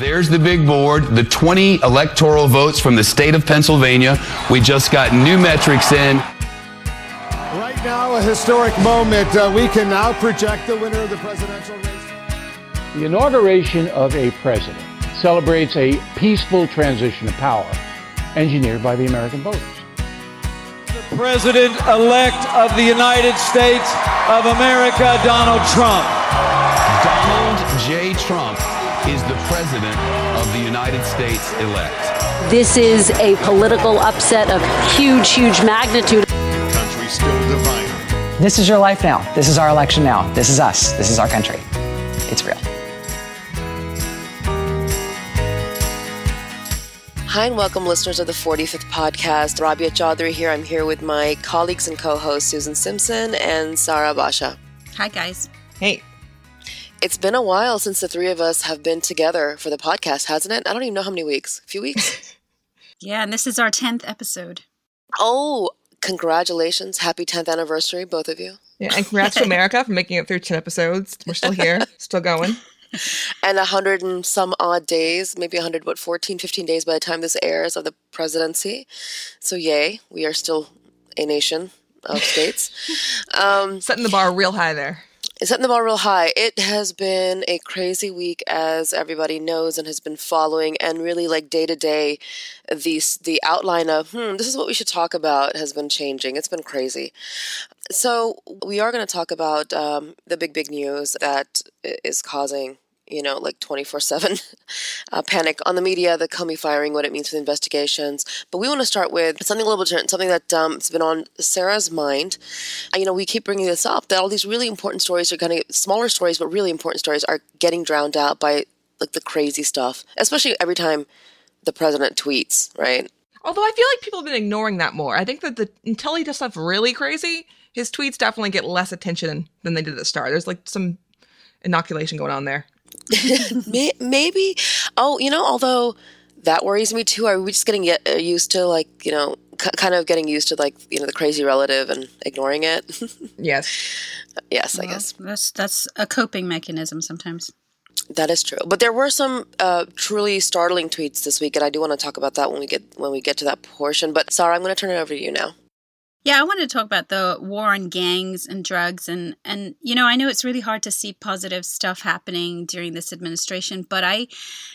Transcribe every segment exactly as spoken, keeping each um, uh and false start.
There's the big board, the twenty electoral votes from the state of Pennsylvania. We just got new metrics in. Right now, a historic moment. Uh, we can now project the winner of the presidential race. The inauguration of a president celebrates a peaceful transition of power engineered by the American voters. The President-elect of the United States of America, Donald Trump. Donald J. Trump is the president of the United States elect. This is a political upset of huge, huge magnitude. The country still divided. This is your life now. This is our election now. This is us. This is our country. It's real. Hi and welcome, listeners of the forty-fifth podcast. Rabia Chaudhry here. I'm here with my colleagues and co-hosts Susan Simpson and Sarah Basha. Hi, guys. Hey. It's been a while since the three of us have been together for the podcast, hasn't it? I don't even know how many weeks. A few weeks? Yeah, and this is our tenth episode. Oh, congratulations. Happy tenth anniversary, both of you. Yeah, and congrats to America for making it through ten episodes. We're still here, still going. And a hundred and some odd days, maybe a hundred, what, fourteen, fifteen days by the time this airs of the presidency. So yay, we are still a nation of states. Um, Setting the bar real high there. Setting the bar real high. It has been a crazy week, as everybody knows and has been following, and really like day to day, the the outline of hmm, this is what we should talk about has been changing. It's been crazy. So we are going to talk about um, the big big news that is causing, you know, like twenty-four seven uh, panic on the media, the Comey firing, what it means for the investigations. But we want to start with something a little bit different, something that um, has been on Sarah's mind. Uh, you know, we keep bringing this up, that all these really important stories are kind of smaller stories, but really important stories are getting drowned out by like the crazy stuff, especially every time the president tweets, right? Although I feel like people have been ignoring that more. I think that the until he does stuff really crazy, his tweets definitely get less attention than they did at the start. There's like some inoculation going on there. Maybe. Oh, you know, although that worries me too. Are we just getting get, uh, used to like, you know, c- kind of getting used to like, you know, the crazy relative and ignoring it? Yes. Yes, well, I guess. That's, that's a coping mechanism sometimes. That is true. But there were some uh, truly startling tweets this week, and I do want to talk about that when we get when we get to that portion. But Sarah, I'm going to turn it over to you now. Yeah, I wanted to talk about the war on gangs and drugs. And, and, you know, I know it's really hard to see positive stuff happening during this administration, but I,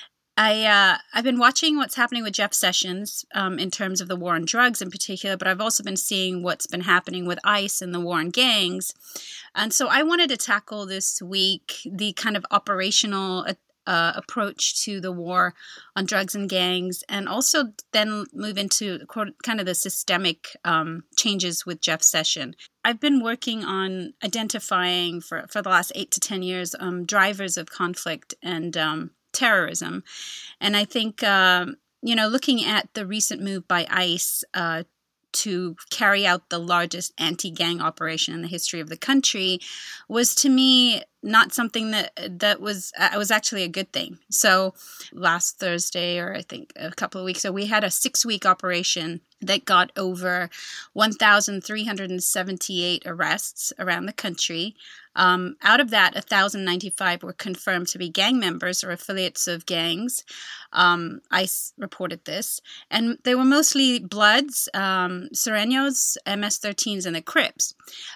I, uh, I've been watching what's happening with Jeff Sessions um, in terms of the war on drugs in particular, but I've also been seeing what's been happening with ICE and the war on gangs. And so I wanted to tackle this week the kind of operational Uh, approach to the war on drugs and gangs, and also then move into kind of the systemic um, changes with Jeff Sessions. I've been working on identifying for, for the last eight to ten years um, drivers of conflict and um, terrorism. And I think, um, you know, looking at the recent move by ICE uh, to carry out the largest anti-gang operation in the history of the country was, to me, not something that that was uh, was actually a good thing. So last Thursday, or I think a couple of weeks ago, we had a six-week operation that got over one thousand three hundred seventy-eight arrests around the country. Um, out of that, one thousand ninety-five were confirmed to be gang members or affiliates of gangs. Um, ICE reported this. And they were mostly Bloods, um, Sureños, M S thirteens, and the Crips.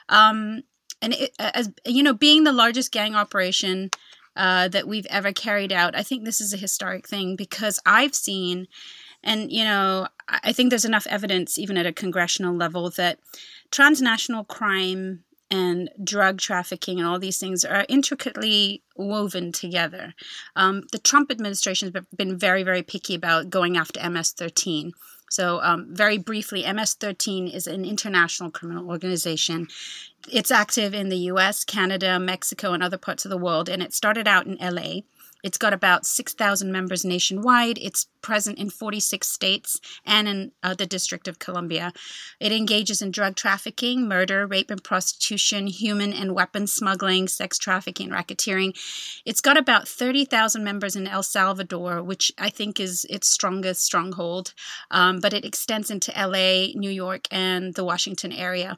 Um, and, it, as you know, being the largest gang operation uh, that we've ever carried out, I think this is a historic thing, because I've seen, and, you know, I think there's enough evidence, even at a congressional level, that transnational crime and drug trafficking and all these things are intricately woven together. Um, the Trump administration has been very, very picky about going after M S thirteen. So um, very briefly, M S thirteen is an international criminal organization. It's active in the U S, Canada, Mexico, and other parts of the world, and it started out in L A. It's got about six thousand members nationwide. It's present in forty-six states and in uh, the District of Columbia. It engages in drug trafficking, murder, rape and prostitution, human and weapon smuggling, sex trafficking, racketeering. It's got about thirty thousand members in El Salvador, which I think is its strongest stronghold. Um, but it extends into L A, New York, and the Washington area.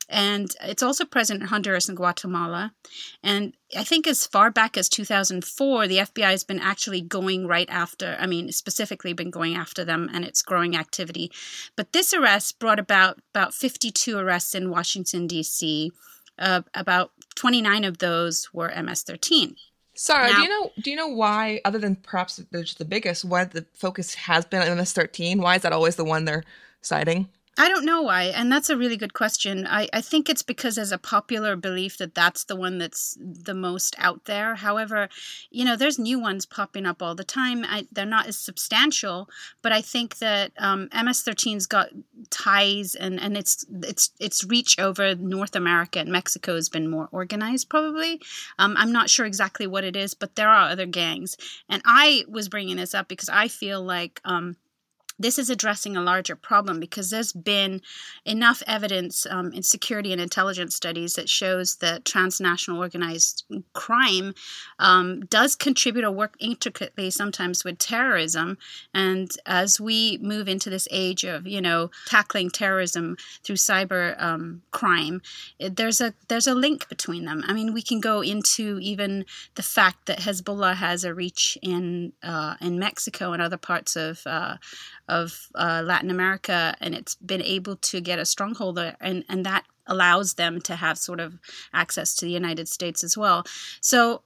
And it's also present in Honduras and Guatemala. And I think as far back as two thousand four, the F B I has been actually going right after, I mean, specifically been going after them and its growing activity. But this arrest brought about about fifty-two arrests in Washington, D C. Uh, about twenty-nine of those were M S thirteen. Sarah, Now, do you know do you know why, other than perhaps they're just the biggest, why the focus has been on M S thirteen? Why is that always the one they're citing? I don't know why, and that's a really good question. I, I think it's because there's a popular belief that that's the one that's the most out there. However, you know, there's new ones popping up all the time. I, they're not as substantial, but I think that um, M S thirteen's got ties and, and its its its reach over North America and Mexico has been more organized, probably. Um, I'm not sure exactly what it is, but there are other gangs. And I was bringing this up because I feel like Um, this is addressing a larger problem because there's been enough evidence um, in security and intelligence studies that shows that transnational organized crime um, does contribute or work intricately sometimes with terrorism. And as we move into this age of, you know, tackling terrorism through cyber um, crime, it, there's a there's a link between them. I mean, we can go into even the fact that Hezbollah has a reach in uh, in Mexico and other parts of uh, of uh, Latin America, and it's been able to get a stronghold there, and, and that allows them to have sort of access to the United States as well. So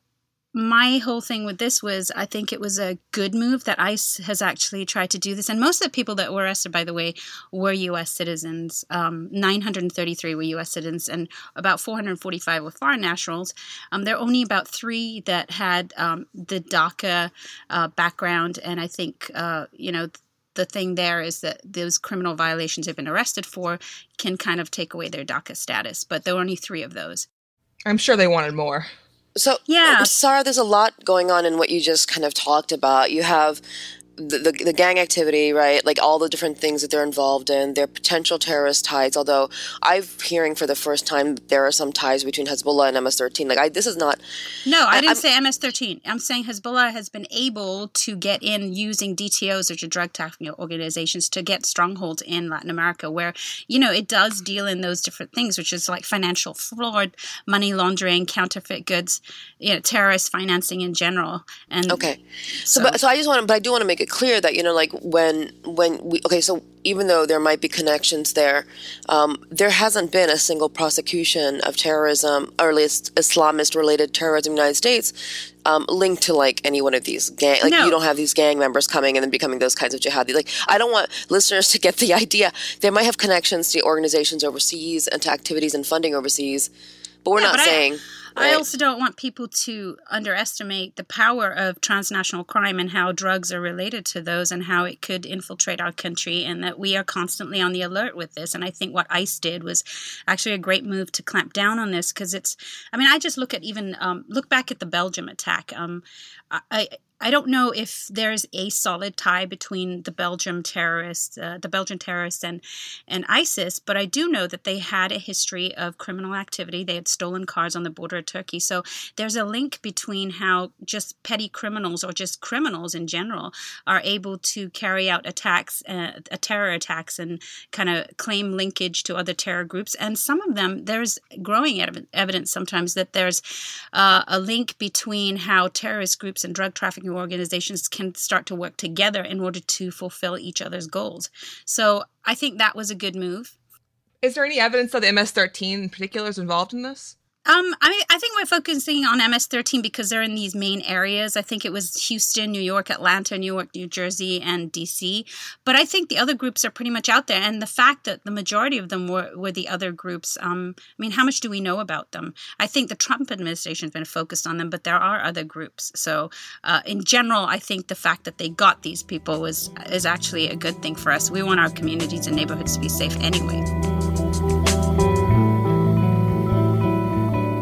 my whole thing with this was I think it was a good move that ICE has actually tried to do this. And most of the people that were arrested, by the way, were U S citizens. Um, nine hundred thirty-three were U S citizens and about four hundred forty-five were foreign nationals. Um, there are only about three that had um, the DACA uh, background. And I think, uh, you know, the thing there is that those criminal violations they've been arrested for can kind of take away their DACA status. But there were only three of those. I'm sure they wanted more. So, yeah. Sarah, there's a lot going on in what you just kind of talked about. You have the, the the gang activity, right? Like all the different things that they're involved in, their potential terrorist ties. Although I'm hearing for the first time there are some ties between Hezbollah and M S thirteen. Like I, this is not. No, I didn't I'm, say M S thirteen. I'm saying Hezbollah has been able to get in using D T Os, which are drug trafficking organizations, to get strongholds in Latin America, where you know it does deal in those different things, which is like financial fraud, money laundering, counterfeit goods, you know, terrorist financing in general. And okay, so so, but, so I just want to, but I do want to make it clear that, you know, like when when we okay, so even though there might be connections there, um, there hasn't been a single prosecution of terrorism, or at least Islamist-related terrorism in the United States, um, linked to like any one of these gang. Like no. You don't have these gang members coming and then becoming those kinds of jihadi. Like I don't want listeners to get the idea they might have connections to organizations overseas and to activities and funding overseas, but we're yeah, not but saying. I, Right. I also don't want people to underestimate the power of transnational crime and how drugs are related to those and how it could infiltrate our country, and that we are constantly on the alert with this. And I think what ICE did was actually a great move to clamp down on this, because it's, I mean, I just look at even, um, look back at the Belgium attack. Um, I, I don't know if there's a solid tie between the Belgium terrorists, uh, the Belgian terrorists and, and ISIS, but I do know that they had a history of criminal activity. They had stolen cars on the border of Turkey. So there's a link between how just petty criminals or just criminals in general are able to carry out attacks, uh, terror attacks, and kind of claim linkage to other terror groups. And some of them, there's growing ev- evidence sometimes that there's uh, a link between how terrorist groups and drug trafficking organizations can start to work together in order to fulfill each other's goals. So I think that was a good move. Is there any evidence that the M S thirteen in particular is involved in this? Um, I, I think we're focusing on M S thirteen because they're in these main areas. I think it was Houston, New York, Atlanta, New York, New Jersey, and D C. But I think the other groups are pretty much out there. And the fact that the majority of them were, were the other groups, um, I mean, how much do we know about them? I think the Trump administration has been focused on them, but there are other groups. So uh, in general, I think the fact that they got these people was is actually a good thing for us. We want our communities and neighborhoods to be safe anyway.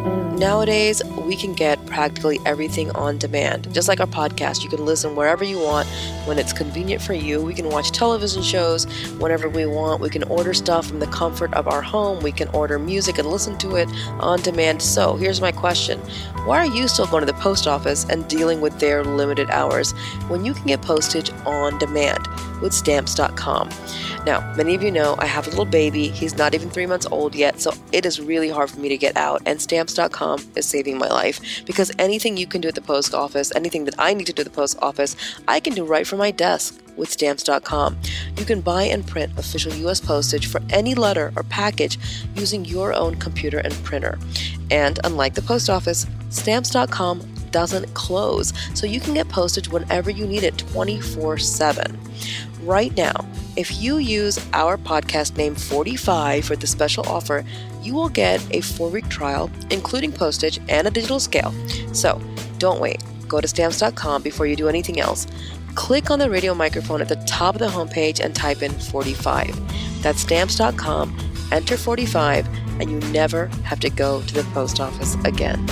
nowadays we can get practically everything on demand. Just like our podcast, you can listen wherever you want when it's convenient for you. We can watch television shows whenever we want. We can order stuff from the comfort of our home. We can order music and listen to it on demand. So here's my question. Why are you still going to the post office and dealing with their limited hours when you can get postage on demand with stamps dot com? Now, many of you know I have a little baby. He's not even three months old yet, so it is really hard for me to get out, and stamps dot com is saving my life, because anything you can do at the post office, anything that I need to do at the post office, I can do right from my desk with stamps dot com. You can buy and print official U S postage for any letter or package using your own computer and printer. And unlike the post office, stamps dot com doesn't close, so you can get postage whenever you need it, twenty-four seven. Right now, if you use our podcast name forty-five for the special offer, you will get a four-week trial, including postage and a digital scale. So don't wait. Go to stamps dot com before you do anything else. Click on the radio microphone at the top of the homepage and type in forty-five. That's stamps dot com, enter forty-five, and you never have to go to the post office again.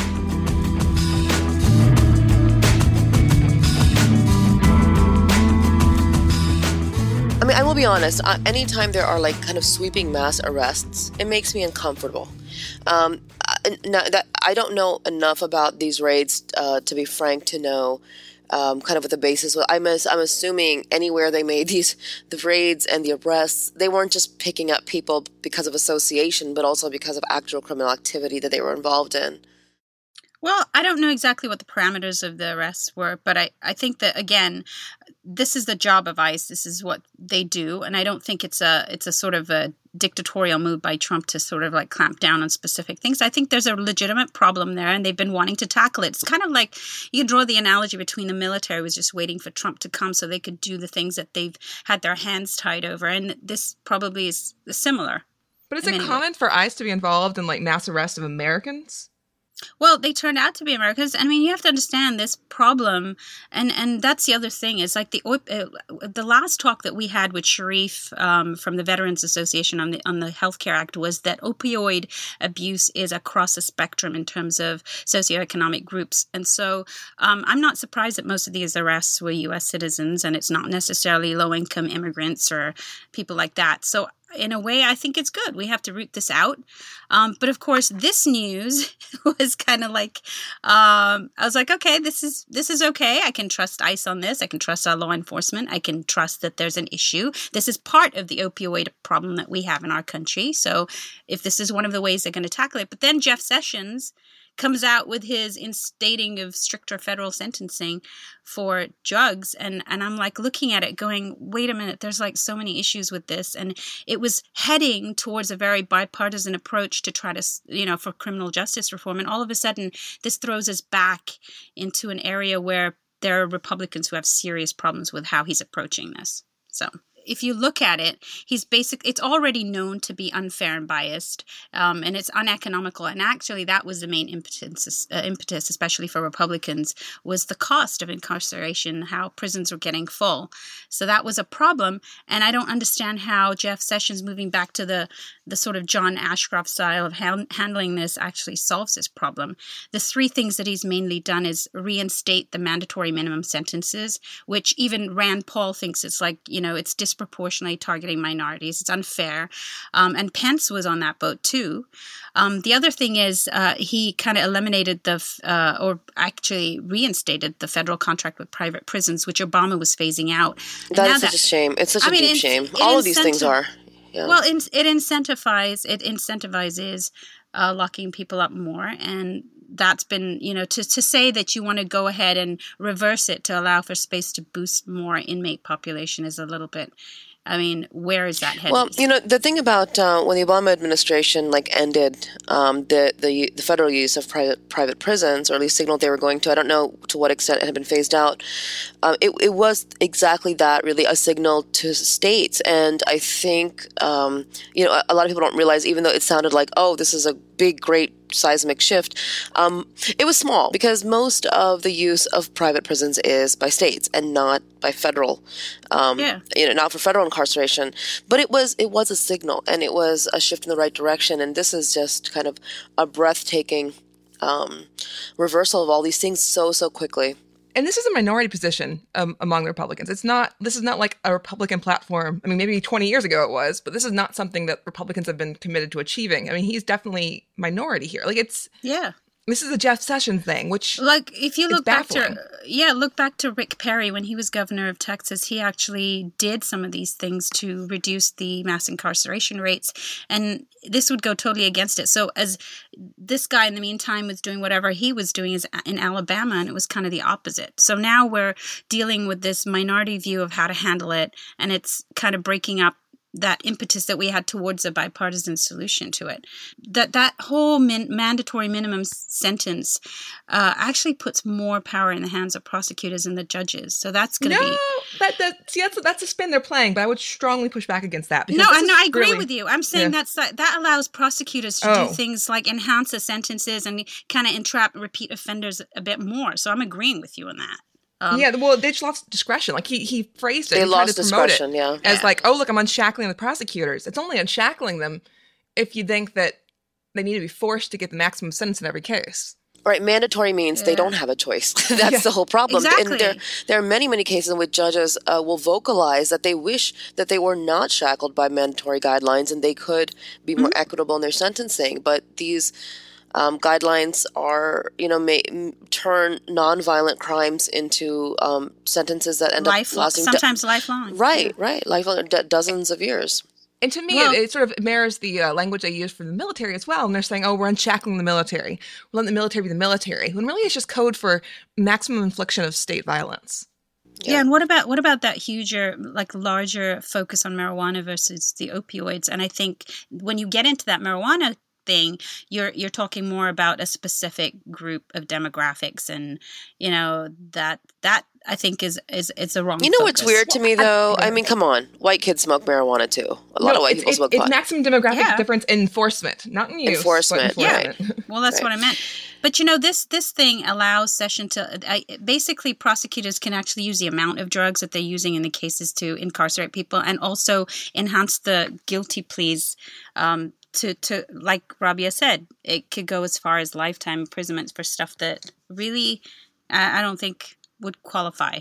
I mean, I will be honest, uh, anytime there are like kind of sweeping mass arrests, it makes me uncomfortable. Um, now that I don't know enough about these raids, uh, to be frank, to know um, kind of what the basis was. I'm, I'm assuming anywhere they made these, the raids and the arrests, they weren't just picking up people because of association, but also because of actual criminal activity that they were involved in. Well, I don't know exactly what the parameters of the arrests were, but I, I think that, again, this is the job of ICE. This is what they do. And I don't think it's a it's a sort of a dictatorial move by Trump to sort of like clamp down on specific things. I think there's a legitimate problem there, and they've been wanting to tackle it. It's kind of like, you can draw the analogy between the military was just waiting for Trump to come so they could do the things that they've had their hands tied over. And this probably is similar. But is it common for ICE to be involved in like mass arrests of Americans? Well, they turned out to be Americans. I mean, you have to understand this problem, and, and that's the other thing. Is like the uh, the last talk that we had with Sharif um, from the Veterans Association on the on the Healthcare Act was that opioid abuse is across the spectrum in terms of socioeconomic groups, and so um, I'm not surprised that most of these arrests were U S citizens, and it's not necessarily low income immigrants or people like that. So, in a way, I think it's good. We have to root this out. Um, but of course, this news was kind of like, um, I was like, okay, this is this is okay. I can trust ICE on this. I can trust our law enforcement. I can trust that there's an issue. This is part of the opioid problem that we have in our country. So if this is one of the ways they're going to tackle it. But then Jeff Sessions comes out with his instating of stricter federal sentencing for drugs. And, and I'm like looking at it going, wait a minute, there's like so many issues with this. And it was heading towards a very bipartisan approach to try to, you know, for criminal justice reform. And all of a sudden, this throws us back into an area where there are Republicans who have serious problems with how he's approaching this. So if you look at it, he's basic. It's already known to be unfair and biased, um, and it's uneconomical. And actually, that was the main impetus, uh, impetus, especially for Republicans, was the cost of incarceration, how prisons were getting full. So that was a problem. And I don't understand how Jeff Sessions moving back to the the sort of John Ashcroft style of ha- handling this actually solves this problem. The three things that he's mainly done is reinstate the mandatory minimum sentences, which even Rand Paul thinks it's like, you know, it's disproportionately targeting minorities. It's unfair. Um, and Pence was on that boat too. Um, the other thing is uh, he kind of eliminated the, uh, or actually reinstated the federal contract with private prisons, which Obama was phasing out. That is such that, a shame. It's such I a mean, deep shame. All of these things are. Yeah. Well, it, it incentivizes it incentivizes uh, locking people up more, and that's been, you know, to, to say that you want to go ahead and reverse it to allow for space to boost more inmate population is a little bit. I mean, where is that headed? Well, you know, the thing about uh, when the Obama administration like ended um, the, the the federal use of private private prisons, or at least signaled they were going to, I don't know to what extent it had been phased out. Uh, it it was exactly that, really, a signal to states, and I think um, you know, a, a lot of people don't realize, even though it sounded like, oh, this is a big, great seismic shift, um, it was small, because most of the use of private prisons is by states and not by federal, um, yeah. you know, not for federal incarceration. But it was it was a signal, and it was a shift in the right direction. And this is just kind of a breathtaking um, reversal of all these things so, so quickly. And this is a minority position um, among the Republicans. It's not, this is not like a Republican platform. I mean, maybe twenty years ago it was, but this is not something that Republicans have been committed to achieving. I mean, he's definitely minority here. Like it's, yeah. This is a Jeff Sessions thing, which like if you look back baffling. to yeah, look back to Rick Perry when he was governor of Texas, he actually did some of these things to reduce the mass incarceration rates, and this would go totally against it. So as this guy in the meantime was doing whatever he was doing is in Alabama, and it was kind of the opposite. So now we're dealing with this minority view of how to handle it, and it's kind of breaking up that impetus that we had towards a bipartisan solution to it. That that whole min- mandatory minimum sentence uh, actually puts more power in the hands of prosecutors and the judges. So that's going to no, be... that, that, see, that's, that's a spin they're playing, but I would strongly push back against that. No, I, no, I agree really, with you. I'm saying yeah. that's that, that allows prosecutors to oh. do things like enhance the sentences and kind of entrap repeat offenders a bit more. So I'm agreeing with you on that. Um, yeah, well, they just lost discretion. Like, he, he phrased it. They he lost tried to promote discretion, it yeah. As yeah. like, oh, look, I'm unshackling the prosecutors. It's only unshackling them if you think that they need to be forced to get the maximum sentence in every case. Right, mandatory means yeah. they don't have a choice. That's yeah. the whole problem. Exactly. And there, there are many, many cases in which judges uh, will vocalize that they wish that they were not shackled by mandatory guidelines and they could be more mm-hmm. equitable in their sentencing. But these um, guidelines are, you know, may m- turn nonviolent crimes into um, sentences that end Life, up lasting sometimes do- lifelong. Right, yeah. right, lifelong, d- dozens of years. And to me, well, it, it sort of mirrors the uh, language they use for the military as well. And they're saying, oh, we're unshackling the military. We're letting the military be the military. When really it's just code for maximum infliction of state violence. Yeah. yeah, and what about what about that huger, like larger focus on marijuana versus the opioids? And I think when you get into that marijuana thing, you're you're talking more about a specific group of demographics, and you know that that I think is is it's a wrong. You know focus. what's weird to me though? I, I mean, come on, white kids smoke marijuana too. A lot no, of white it's, people it's, smoke it's pot. maximum demographic yeah. difference in enforcement, not in use. Enforcement, enforcement. yeah. Well, that's right. what I meant. But you know, this this thing allows Session to I, basically prosecutors can actually use the amount of drugs that they're using in the cases to incarcerate people, and also enhance the guilty pleas. Um, To, to like Rabia said, it could go as far as lifetime imprisonment for stuff that really, I, I don't think would qualify.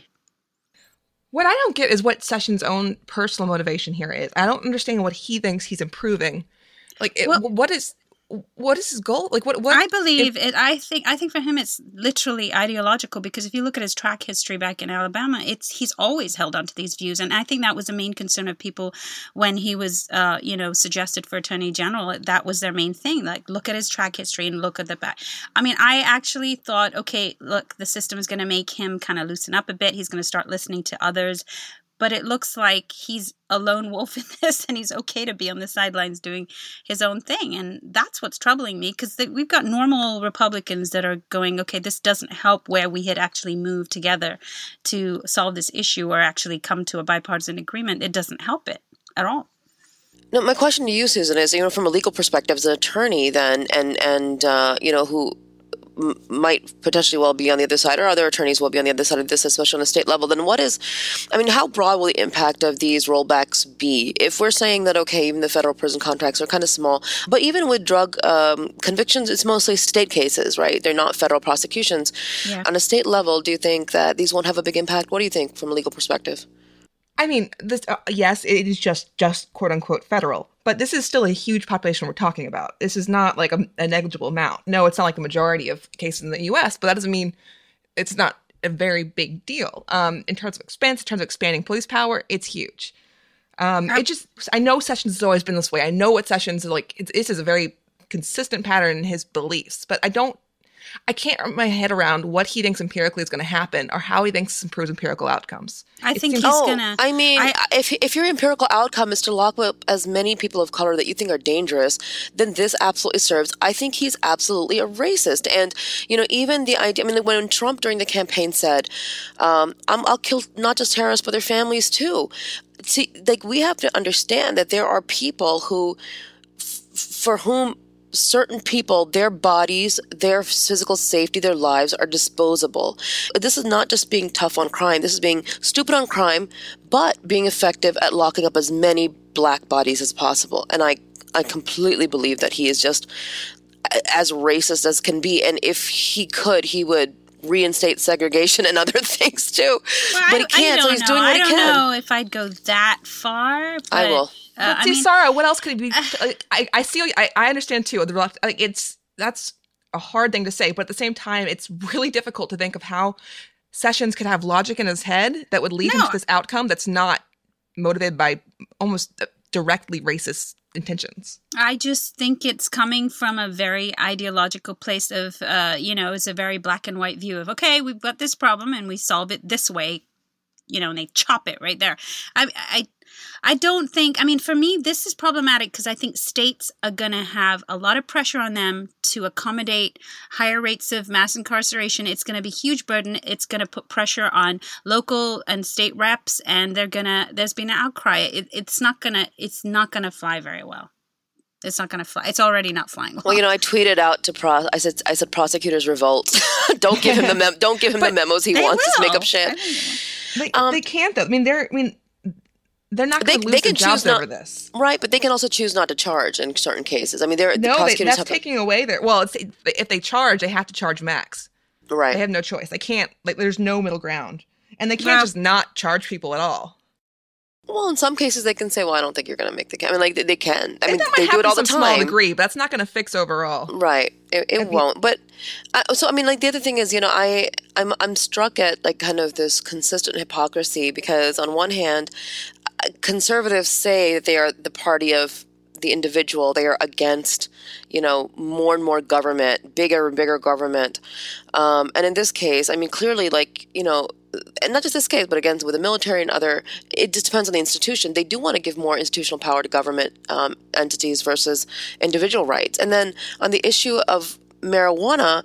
What I don't get is what Sessions' own personal motivation here is. I don't understand what he thinks he's improving. Like, it, well, what is what is his goal? Like, what? what I believe if, it. I think. I think for him, it's literally ideological. Because if you look at his track history back in Alabama, it's he's always held on to these views, and I think that was the main concern of people when he was, uh, you know, suggested for attorney general. That was their main thing. Like, look at his track history and look at the back. I mean, I actually thought, okay, look, the system is going to make him kind of loosen up a bit. He's going to start listening to others. But it looks like he's a lone wolf in this, and he's okay to be on the sidelines doing his own thing. And that's what's troubling me, because we've got normal Republicans that are going, okay, this doesn't help where we had actually moved together to solve this issue or actually come to a bipartisan agreement. It doesn't help it at all. No, my question to you, Susan, is, you know, from a legal perspective, as an attorney then, and, and uh, you know, who m- might potentially well be on the other side, or other attorneys will be on the other side of this, especially on a state level, then what is, I mean, how broad will the impact of these rollbacks be? If we're saying that, okay, even the federal prison contracts are kind of small, but even with drug um, convictions, it's mostly state cases, right? They're not federal prosecutions. Yeah. On a state level, do you think that these won't have a big impact? What do you think from a legal perspective? I mean, this uh, yes, it is just just quote unquote federal, but this is still a huge population we're talking about. This is not like a, a negligible amount. No, it's not like the majority of cases in the U S, but that doesn't mean it's not a very big deal. Um, in terms of expense, in terms of expanding police power, it's huge. Um, it just, I know Sessions has always been this way. I know what Sessions is like. It's, this is a very consistent pattern in his beliefs, but I don't. I can't wrap my head around what he thinks empirically is going to happen, or how he thinks improves empirical outcomes. I It think seems- he's Oh, gonna. I mean, I- if if your empirical outcome is to lock up as many people of color that you think are dangerous, then this absolutely serves. I think he's absolutely a racist, and you know, even the idea. I mean, when Trump during the campaign said, um, I'm, "I'll kill not just terrorists but their families too." See, like we have to understand that there are people who, f- for whom. Certain people, their bodies, their physical safety, their lives are disposable. This is not just being tough on crime. This is being stupid on crime, but being effective at locking up as many black bodies as possible. And I, I completely believe that he is just, as racist as can be. And if he could, he would reinstate segregation and other things too. Well, but I, he can't, I so he's know. doing what I he don't can. know if I'd go that far. But, I will. Uh, But I see, mean, Sarah, what else could it be? Like, I, I see. I, I understand too. The reluct- like it's that's a hard thing to say, but at the same time, it's really difficult to think of how Sessions could have logic in his head that would lead No. him to this outcome that's not motivated by almost directly racist intentions. I just think it's coming from a very ideological place of, uh, you know, it's a very black and white view of, okay, we've got this problem and we solve it this way, you know, and they chop it right there. I, I, I don't think, I mean, for me, this is problematic because I think states are going to have a lot of pressure on them to accommodate higher rates of mass incarceration. It's going to be a huge burden. It's going to put pressure on local and state reps, and they're going to, there's been an outcry. It, it's not going to, it's not going to fly very well. It's not going to fly. It's already not flying well. Well, you know, I tweeted out to pro. I said, I said, prosecutors revolt. don't give him the mem- don't give him the memos he wants. Just make up shit. They, Um, they can't though. I mean, they're. I mean, they're not They, going to they lose their can jobs choose not, over this. right? But they can also choose not to charge in certain cases. I mean, they're the No, they, prosecutors that's have to- taking away their. Well, it's, if they charge, they have to charge max. right. They have no choice. They can't. Like, there's no middle ground, and they can't Well- just not charge people at all. Well, in some cases, they can say, "Well, I don't think you're going to make the." Ca-. I mean, like they, they can. I And mean, that might they do happen it all to the some small time. degree, but that's not going to fix overall. Right. It, it I mean- won't. But uh, so I mean, like the other thing is, you know, I I'm I'm struck at like kind of this consistent hypocrisy because on one hand, uh, conservatives say that they are the party of the individual. They are against, you know, more and more government, bigger and bigger government. Um, and in this case, I mean, clearly, like, you know, and not just this case, but again, with the military and other, it just depends on the institution. They do want to give more institutional power to government um, entities versus individual rights. And then on the issue of marijuana,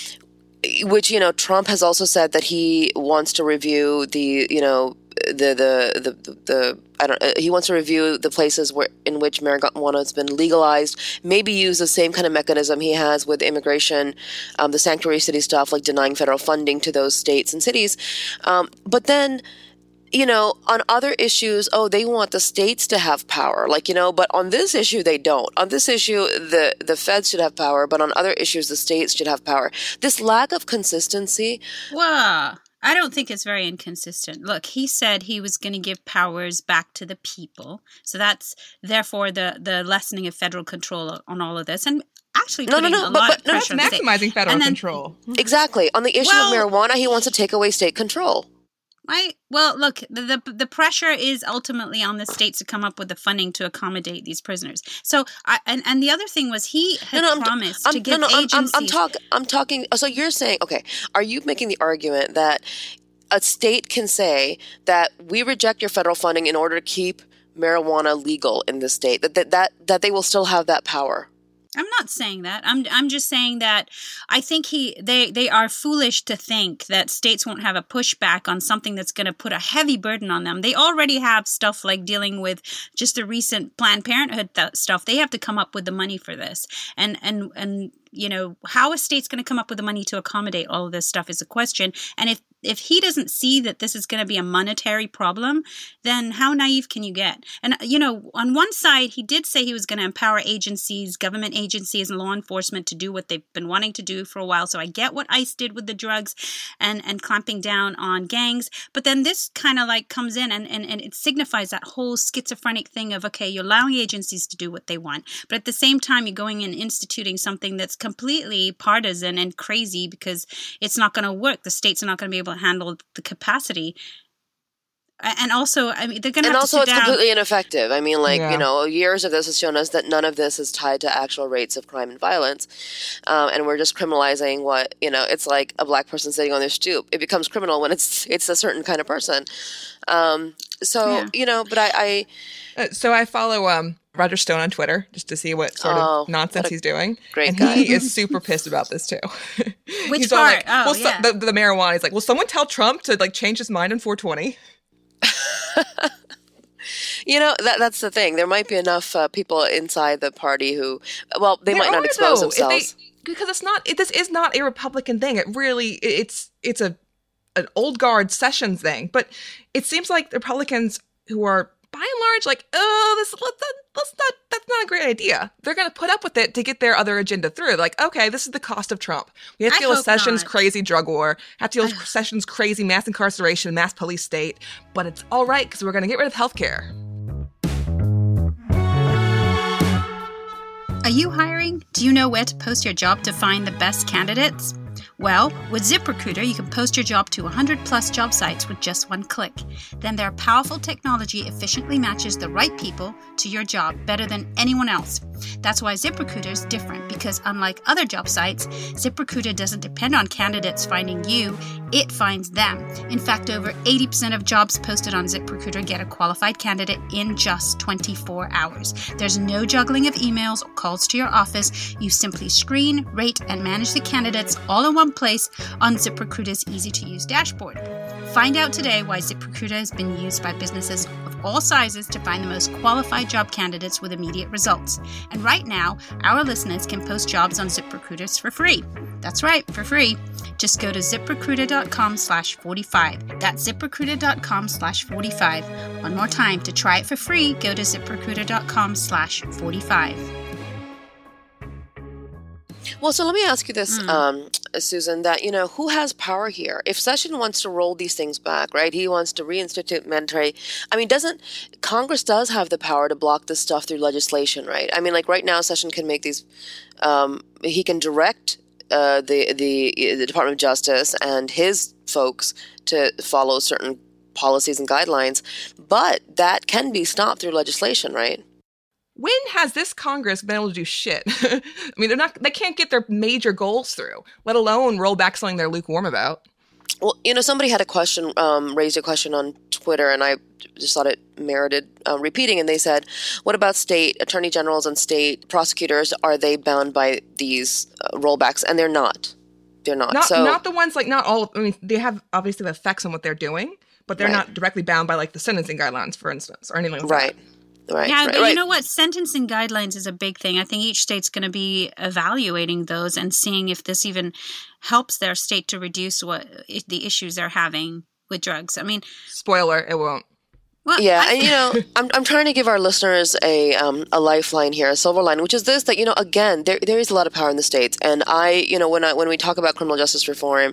which, you know, Trump has also said that he wants to review the, you know, the the the the, the I don't uh, he wants to review the places where in which marijuana has been legalized, maybe use the same kind of mechanism he has with immigration, um, the sanctuary city stuff, like denying federal funding to those states and cities. Um, but then, you know, on other issues, oh, they want the states to have power, like, you know, but on this issue, they don't. On this issue, the, the feds should have power, but on other issues, the states should have power. This lack of consistency. Well, I don't think it's very inconsistent. Look, he said he was going to give powers back to the people. So that's therefore the, the lessening of federal control on all of this. And actually No, no, putting no, a but- lot but of no, pressure on the state. Maximizing federal And then- control. Exactly. On the issue Well- of marijuana, he wants to take away state control. Right. Well, look, the, the the pressure is ultimately on the states to come up with the funding to accommodate these prisoners. So, I, and and the other thing was he had No, no, I'm, promised I'm, to no, give no, I'm, agencies. I'm, I'm, talk, I'm talking. So you're saying, okay, are you making the argument that a state can say that we reject your federal funding in order to keep marijuana legal in the state, that that that, that they will still have that power? I'm not saying that. I'm I'm just saying that I think he they they are foolish to think that states won't have a pushback on something that's going to put a heavy burden on them. They already have stuff like dealing with just the recent Planned Parenthood th- stuff. They have to come up with the money for this. And and and you know, how a state's going to come up with the money to accommodate all of this stuff is a question. And if if he doesn't see that this is going to be a monetary problem, then how naive can you get? And, you know, on one side, he did say he was going to empower agencies, government agencies and law enforcement to do what they've been wanting to do for a while. So I get what ICE did with the drugs and, and clamping down on gangs. But then this kind of like comes in and, and, and it signifies that whole schizophrenic thing of, okay, you're allowing agencies to do what they want. But at the same time, you're going and instituting something that's completely partisan and crazy because it's not going to work. The states are not going to be able to handle the capacity. And also, I mean, they're going to And have also, to it's sit down. completely ineffective. I mean, like, Yeah. you know, years of this has shown us that none of this is tied to actual rates of crime and violence. Um, and we're just criminalizing what, you know, it's like a black person sitting on their stoop. It becomes criminal when it's it's a certain kind of person. Um, so, Yeah. you know, but I... I Uh, so I follow um, Roger Stone on Twitter just to see what sort Oh, of nonsense what a he's doing. great and guy. he is super pissed about this too. Which he's all part? like, Oh, well, so- yeah. the, the marijuana. He's like, will someone tell Trump to like change his mind on four twenty? You know, that that's the thing. There might be enough uh, people inside the party who, well, they There might not are, expose though, if themselves. they- because it's not. It, this is not a Republican thing. It really. It, it's it's a an old guard Sessions thing. But it seems like the Republicans who are by and large like, oh, this let the that's not that's not a great idea. They're going to put up with it to get their other agenda through. Like, okay, this is the cost of Trump. We have to I deal with hope Sessions' not. crazy drug war, have to deal with Sessions' crazy mass incarceration, mass police state, but it's all right because we're going to get rid of healthcare. Are you hiring? Do you know where to post your job to find the best candidates? Well, with ZipRecruiter, you can post your job to one hundred plus job sites with just one click. Then their powerful technology efficiently matches the right people to your job better than anyone else. That's why ZipRecruiter is different, because unlike other job sites, ZipRecruiter doesn't depend on candidates finding you, it finds them. In fact, over eighty percent of jobs posted on ZipRecruiter get a qualified candidate in just twenty-four hours. There's no juggling of emails or calls to your office. You simply screen, rate, and manage the candidates all in one place on ZipRecruiter's easy-to-use dashboard. Find out today why ZipRecruiter has been used by businesses of all sizes to find the most qualified job candidates with immediate results. And right now, our listeners can post jobs on ZipRecruiters for free. That's right, for free. Just go to ZipRecruiter.com slash 45. That's ZipRecruiter.com slash 45. One more time, to try it for free, go to ZipRecruiter.com slash 45. Well, so let me ask you this, Mm. um, Susan, that, you know, who has power here? If Sessions wants to roll these things back, right, he wants to reinstitute mandatory, I mean, doesn't, Congress does have the power to block this stuff through legislation, right? I mean, like right now, Sessions can make these, um, he can direct uh, the, the, the Department of Justice and his folks to follow certain policies and guidelines, but that can be stopped through legislation, right? When has this Congress been able to do shit? I mean, they're not, they can't get their major goals through, let alone roll back something they're lukewarm about. Well, you know, somebody had a question, um, raised a question on Twitter, and I just thought it merited uh, repeating. And they said, what about state attorney generals and state prosecutors? Are they bound by these uh, rollbacks? And they're not. They're not. Not, so, not the ones, like, not all, I mean, they have obviously effects on what they're doing, but they're Right. not directly bound by, like, the sentencing guidelines, for instance, or anything like right. that. Right. Yeah, right, but right. you know what? Sentencing guidelines is a big thing. I think each state's going to be evaluating those and seeing if this even helps their state to reduce what the issues they're having with drugs. I mean, spoiler, it won't. Well, yeah, I and you know, I'm I'm trying to give our listeners a um a lifeline here, a silver line, which is this: that you know, again, there there is a lot of power in the states, and I, you know, when I when we talk about criminal justice reform,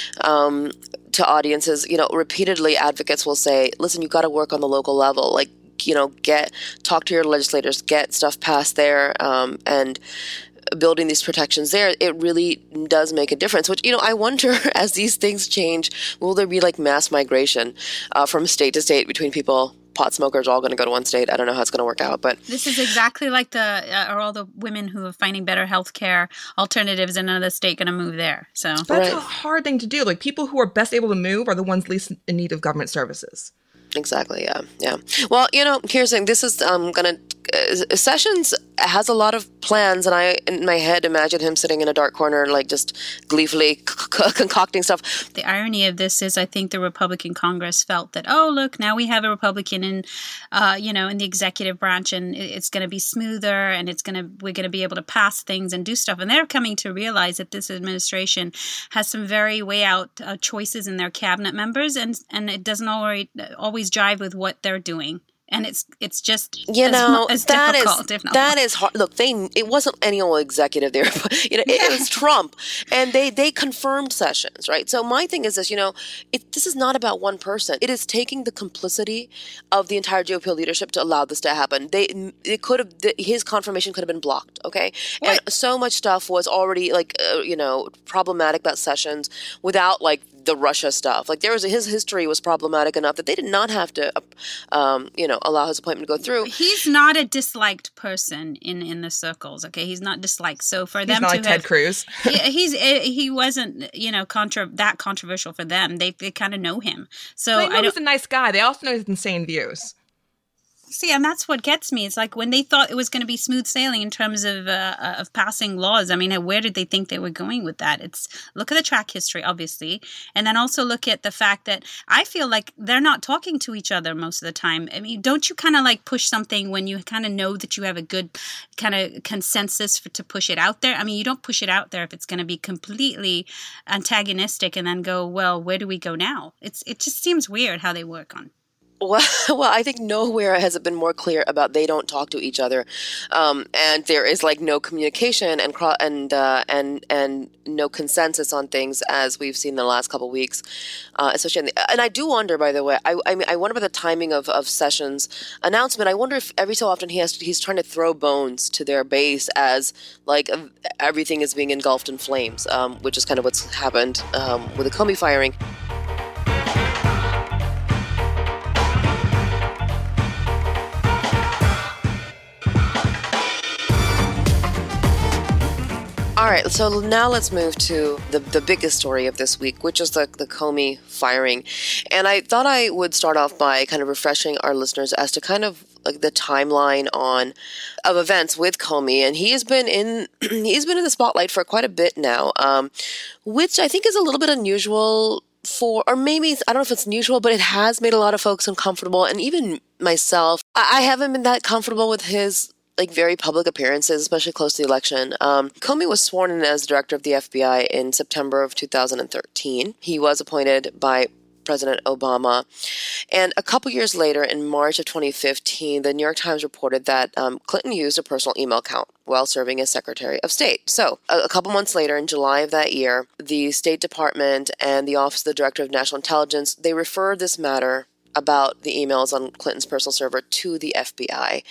um, to audiences, you know, repeatedly advocates will say, "Listen, you got to work on the local level, like." You know, get talk to your legislators, get stuff passed there, um, and building these protections there. It really does make a difference. Which, you know, I wonder as these things change, will there be like mass migration uh, from state to state between people? Pot smokers are all going to go to one state. I don't know how it's going to work out, but this is exactly like the uh, are all the women who are finding better health care alternatives in another state going to move there. So But that's Right. a hard thing to do. Like, people who are best able to move are the ones least in need of government services. Exactly. Yeah. Yeah. Well, you know, here's the thing. This is um, going to uh, Sessions has a lot of plans, and I, in my head, imagine him sitting in a dark corner, like just gleefully c- c- concocting stuff. the irony of this is, I think the Republican Congress felt that, oh, look, now we have a Republican in, uh, you know, in the executive branch, and it- it's going to be smoother, and it's going to we're going to be able to pass things and do stuff. And they're coming to realize that this administration has some very way out uh, choices in their cabinet members, and and it doesn't always always jive with what they're doing. And it's it's just You as, know, as that difficult, is if not that is hard. Look, they it wasn't any old executive there. You know, it, it was Trump, and they they confirmed Sessions, right? So my thing is this, you know, it, this is not about one person. It is taking the complicity of the entire G O P leadership to allow this to happen. They it could have his confirmation could have been blocked, okay? And so much stuff was already like uh, you know problematic about Sessions without like the Russia stuff. Like there was a, his history was problematic enough that they did not have to, um, you know, allow his appointment to go through. He's not a disliked person in, in the circles. Okay, he's not disliked. So for He's them not to like have, Ted Cruz. he, he's he wasn't you know contra that controversial for them. They they kind of know him. So They know I don't he's a nice guy. They also know his insane views. see, and that's what gets me. It's like when they thought it was going to be smooth sailing in terms of uh, of passing laws. I mean, where did they think they were going with that? It's look at the track history, obviously, and then also look at the fact that I feel like they're not talking to each other most of the time. I mean, don't you kind of like push something when you kind of know that you have a good kind of consensus for, to push it out there? I mean, you don't push it out there if it's going to be completely antagonistic and then go, well, where do we go now? It's it just seems weird how they work on. Well, well, I think nowhere has it been more clear about they don't talk to each other, um, and there is like no communication and cro- and uh, and and no consensus on things as we've seen in the last couple of weeks, uh, especially. In the, and I do wonder, by the way, I, I mean, I wonder about the timing of, of Sessions' announcement. I wonder if every so often he has to, he's trying to throw bones to their base as like everything is being engulfed in flames, um, which is kind of what's happened um, with the Comey firing. All right, so now let's move to the, the biggest story of this week, which is the, the Comey firing. And I thought I would start off by kind of refreshing our listeners as to kind of like the timeline on of events with Comey. And he has been in he's been in the spotlight for quite a bit now, um, which I think is a little bit unusual for, or maybe, I don't know if it's unusual, but it has made a lot of folks uncomfortable. And even myself, I, I haven't been that comfortable with his like very public appearances, especially close to the election. Um, Comey was sworn in as director of the F B I in September of two thousand thirteen. He was appointed by President Obama. And a couple years later, in March of twenty fifteen, the New York Times reported that um, Clinton used a personal email account while serving as Secretary of State. So a, a couple months later, in July of that year, the State Department and the Office of the Director of National Intelligence, they referred this matter about the emails on Clinton's personal server to the F B I.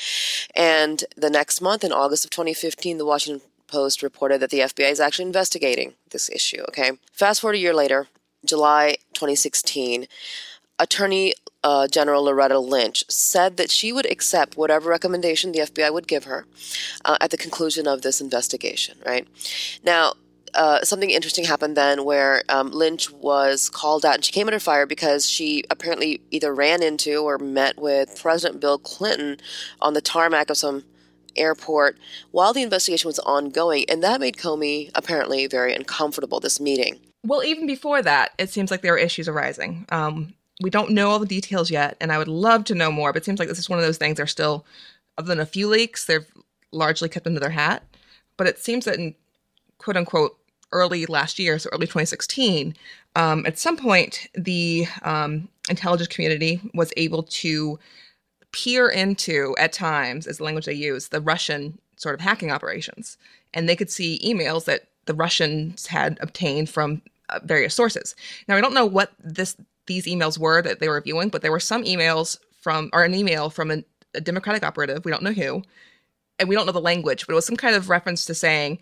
And the next month, in August of twenty fifteen, the Washington Post reported that the F B I is actually investigating this issue, okay? Fast forward a year later, July twenty sixteen, Attorney uh, General Loretta Lynch said that she would accept whatever recommendation the F B I would give her uh, at the conclusion of this investigation, right? Now, Uh, something interesting happened then where um, Lynch was called out, and she came under fire because she apparently either ran into or met with President Bill Clinton on the tarmac of some airport while the investigation was ongoing, and that made Comey apparently very uncomfortable, this meeting. Well, even before that, it seems like there are issues arising. Um, we don't know all the details yet, and I would love to know more, but it seems like this is one of those things that are still, other than a few leaks, they're largely kept under their hat. But it seems that in quote-unquote early last year, so early twenty sixteen, um, at some point, the um, intelligence community was able to peer into, at times, as the language they use, the Russian sort of hacking operations. And they could see emails that the Russians had obtained from uh, various sources. Now, I don't know what this these emails were that they were viewing, but there were some emails from, or an email from a, a Democratic operative, we don't know who, and we don't know the language, but it was some kind of reference to saying,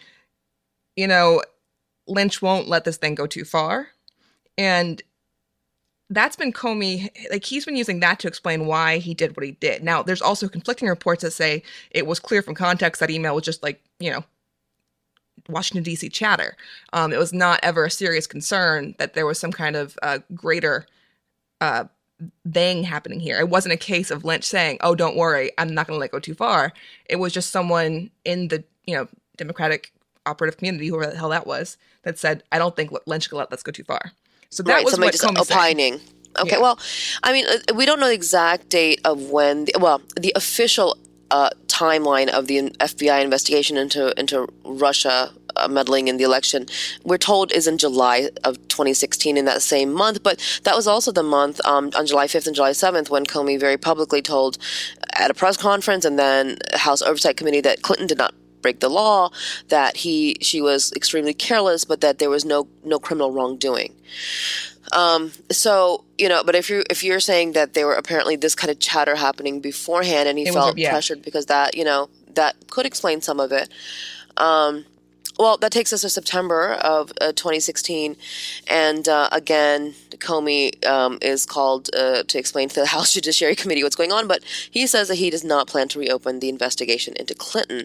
you know, Lynch won't let this thing go too far. And that's been Comey, like he's been using that to explain why he did what he did. Now, there's also conflicting reports that say it was clear from context that email was just like, you know, Washington, D C chatter. Um, it was not ever a serious concern that there was some kind of uh, greater uh, thing happening here. It wasn't a case of Lynch saying, oh, don't worry, I'm not going to let it go too far. It was just someone in the, you know, Democratic operative community, whoever the hell that was, that said, I don't think Lynch could let this go too far. So that right, was what just Comey opining. said. Okay, Yeah. well, I mean, uh, we don't know the exact date of when, the, well, the official uh, timeline of the F B I investigation into into Russia uh, meddling in the election, we're told is in July of twenty sixteen, in that same month. But that was also the month um, on July fifth and July seventh when Comey very publicly told at a press conference and then House Oversight Committee that Clinton did not break the law, that he she was extremely careless, but that there was no no criminal wrongdoing. Um, so, you know, but if you're, if you're saying that there were apparently this kind of chatter happening beforehand and he It was, felt yeah. pressured because that, you know, that could explain some of it. Um, well, that takes us to September of uh, twenty sixteen. And uh, again, Comey um, is called uh, to explain to the House Judiciary Committee what's going on, but he says that he does not plan to reopen the investigation into Clinton.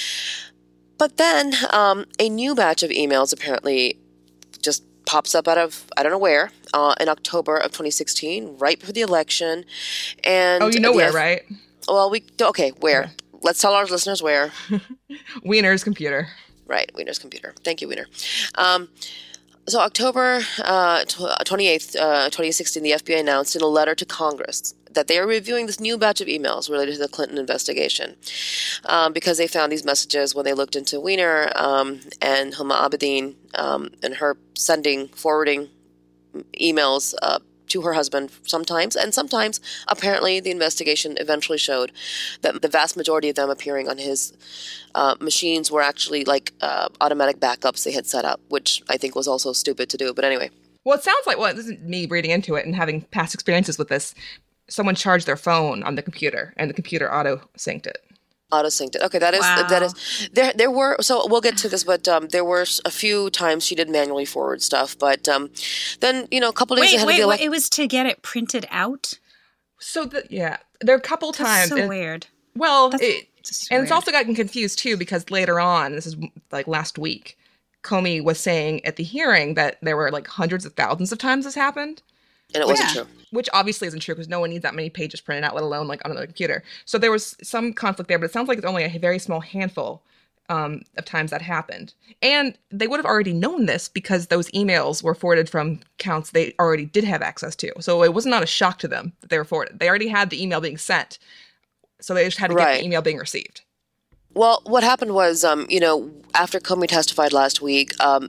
But then um, a new batch of emails apparently just pops up out of, I don't know where, uh, in October of twenty sixteen, right before the election. And Oh, you know where, F- right? Well, we, okay, where? Okay. Let's tell our listeners where. Wiener's computer. Right, Wiener's computer. Thank you, Wiener. Um, so October uh, twenty-eighth, uh, twenty sixteen, the F B I announced in a letter to Congress that they are reviewing this new batch of emails related to the Clinton investigation um, because they found these messages when they looked into Wiener um, and Huma Abedin um, and her sending, forwarding emails uh, to her husband sometimes, and sometimes apparently the investigation eventually showed that the vast majority of them appearing on his uh, machines were actually like uh, automatic backups they had set up, which I think was also stupid to do. But anyway. Well, it sounds like, well, this isn't me reading into it and having past experiences with this. Someone charged their phone on the computer and the computer auto synced it. Auto synced it. Okay, that is Wow. that is there. There were so we'll get to this, but um, there were a few times she did manually forward stuff. But um, then you know, a couple days Wait, ahead wait, of the wait, election, it was to get it printed out? So, the, yeah, there are a couple That's times. so and- weird. Well, That's it, just and it's weird. also gotten confused, too, because later on, this is like last week, Comey was saying at the hearing that there were like hundreds of thousands of times this happened. and it wasn't Yeah. true. Which obviously isn't true because no one needs that many pages printed out, let alone like on another computer. So there was some conflict there, but it sounds like it's only a very small handful um, of times that happened. And they would have already known this because those emails were forwarded from accounts they already did have access to. So it was not a shock to them that they were forwarded. They already had the email being sent. So they just had to get Right. the email being received. Well, what happened was, um, you know, after Comey testified last week, um,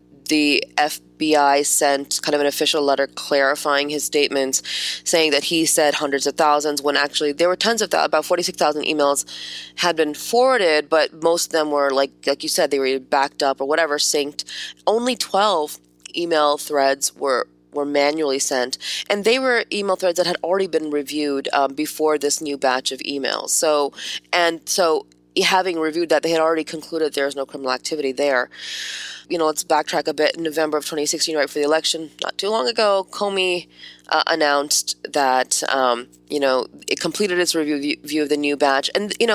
the F B I sent kind of an official letter clarifying his statements, saying that he said hundreds of thousands when actually there were tens of thousands, about forty-six thousand emails had been forwarded, but most of them were, like like you said, they were either backed up or whatever, synced. Only twelve email threads were were manually sent, and they were email threads that had already been reviewed um, before this new batch of emails. So, and so having reviewed that, they had already concluded there was no criminal activity there. You know, let's backtrack a bit. In November of twenty sixteen, right for the election, not too long ago, Comey uh, announced that, um, you know, it completed its review view of the new batch. And, you know,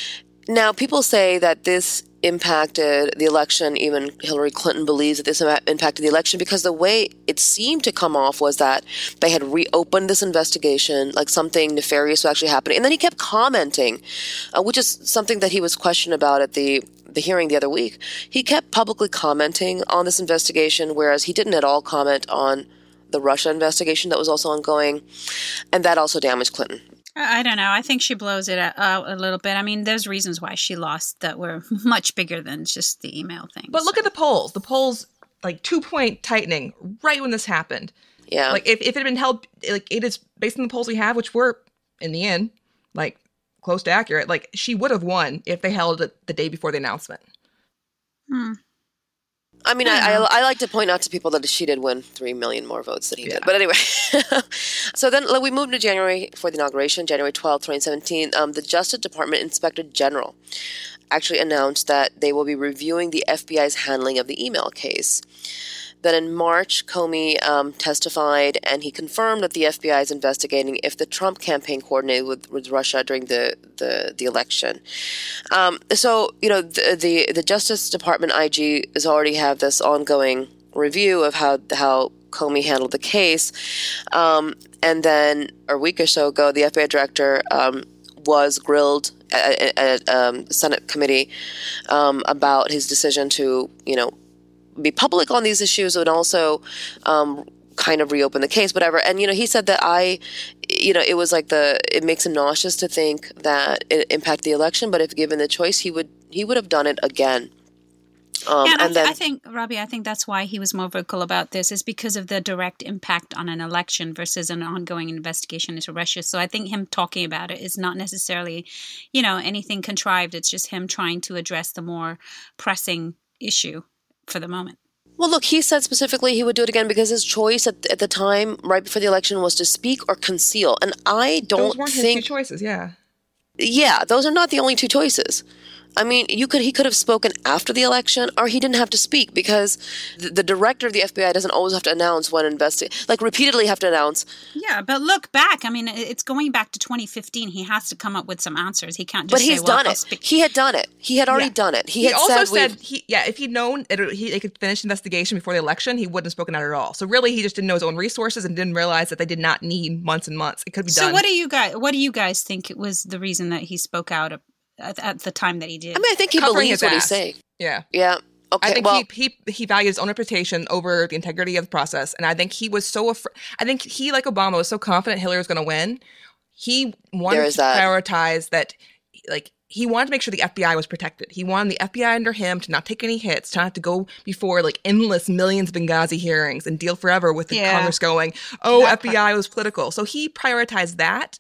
now people say that this impacted the election. Even Hillary Clinton believes that this impacted the election because the way it seemed to come off was that they had reopened this investigation, like something nefarious was actually happening. And then he kept commenting, uh, which is something that he was questioned about at the the hearing the other week. He kept publicly commenting on this investigation, whereas he didn't at all comment on the Russia investigation that was also ongoing. And that also damaged Clinton. I don't know. I think she blows it out a little bit. I mean, there's reasons why she lost that were much bigger than just the email thing. But look at the polls. The polls, like two-point tightening right when this happened. Yeah. Like, if, if it had been held, like, it is based on the polls we have, which were, in the end, like, close to accurate, like, she would have won if they held it the day before the announcement. Hmm. I mean, I, I, I like to point out to people that she did win three million more votes than he Yeah. did. But anyway, so then like, we moved to January for the inauguration, January twelfth, twenty seventeen. Um, the Justice Department Inspector General actually announced that they will be reviewing the F B I's handling of the email case. Then in March, Comey um, testified, and he confirmed that the F B I is investigating if the Trump campaign coordinated with, with Russia during the, the, the election. Um, so, you know, the, the the Justice Department I G is already have this ongoing review of how how Comey handled the case. Um, and then a week or so ago, the F B I director um, was grilled at, at um, Senate committee um, about his decision to, you know, be public on these issues and also um, kind of reopen the case, whatever. And, you know, he said that I, you know, it was like the, it makes him nauseous to think that it impacted the election, but if given the choice, he would, he would have done it again. Um, yeah, and, and I, th- then, I think, Robbie, I think that's why he was more vocal about this is because of the direct impact on an election versus an ongoing investigation into Russia. So I think him talking about it is not necessarily, you know, anything contrived. It's just him trying to address the more pressing issue for the moment. well, look, he said specifically he would do it again because his choice at, at the time, right before the election, was to speak or conceal. And I don't Those weren't think, his two choices, yeah. yeah, those are not the only two choices. I mean, you could he could have spoken after the election, or he didn't have to speak because the, the director of the F B I doesn't always have to announce when investigate, like repeatedly have to announce. Yeah, but look back. I mean, it's going back to twenty fifteen. He has to come up with some answers. He can't just But he's say, well, done I'll it. speak. He had done it. He had already Yeah. done it. He, He had also said, said, we've- he, yeah, if he'd known it, he, they could finish the investigation before the election, he wouldn't have spoken out at all. So really, he just didn't know his own resources and didn't realize that they did not need months and months. It could be So done. what do you guys? What do you guys think was the reason that he spoke out at, at the time that he did? I mean, I think he Covering believes his what he's ass. saying. Yeah. Yeah. Okay. I think well, he, he he valued his own reputation over the integrity of the process, and I think he was so afraid. I think he, like Obama, was so confident Hillary was going to win. He wanted There is to that. prioritize that, like he wanted to make sure the F B I was protected. He wanted the F B I under him to not take any hits, to not have to go before like endless millions of Benghazi hearings and deal forever with the Yeah. Congress going, oh, That F B I was political. So he prioritized that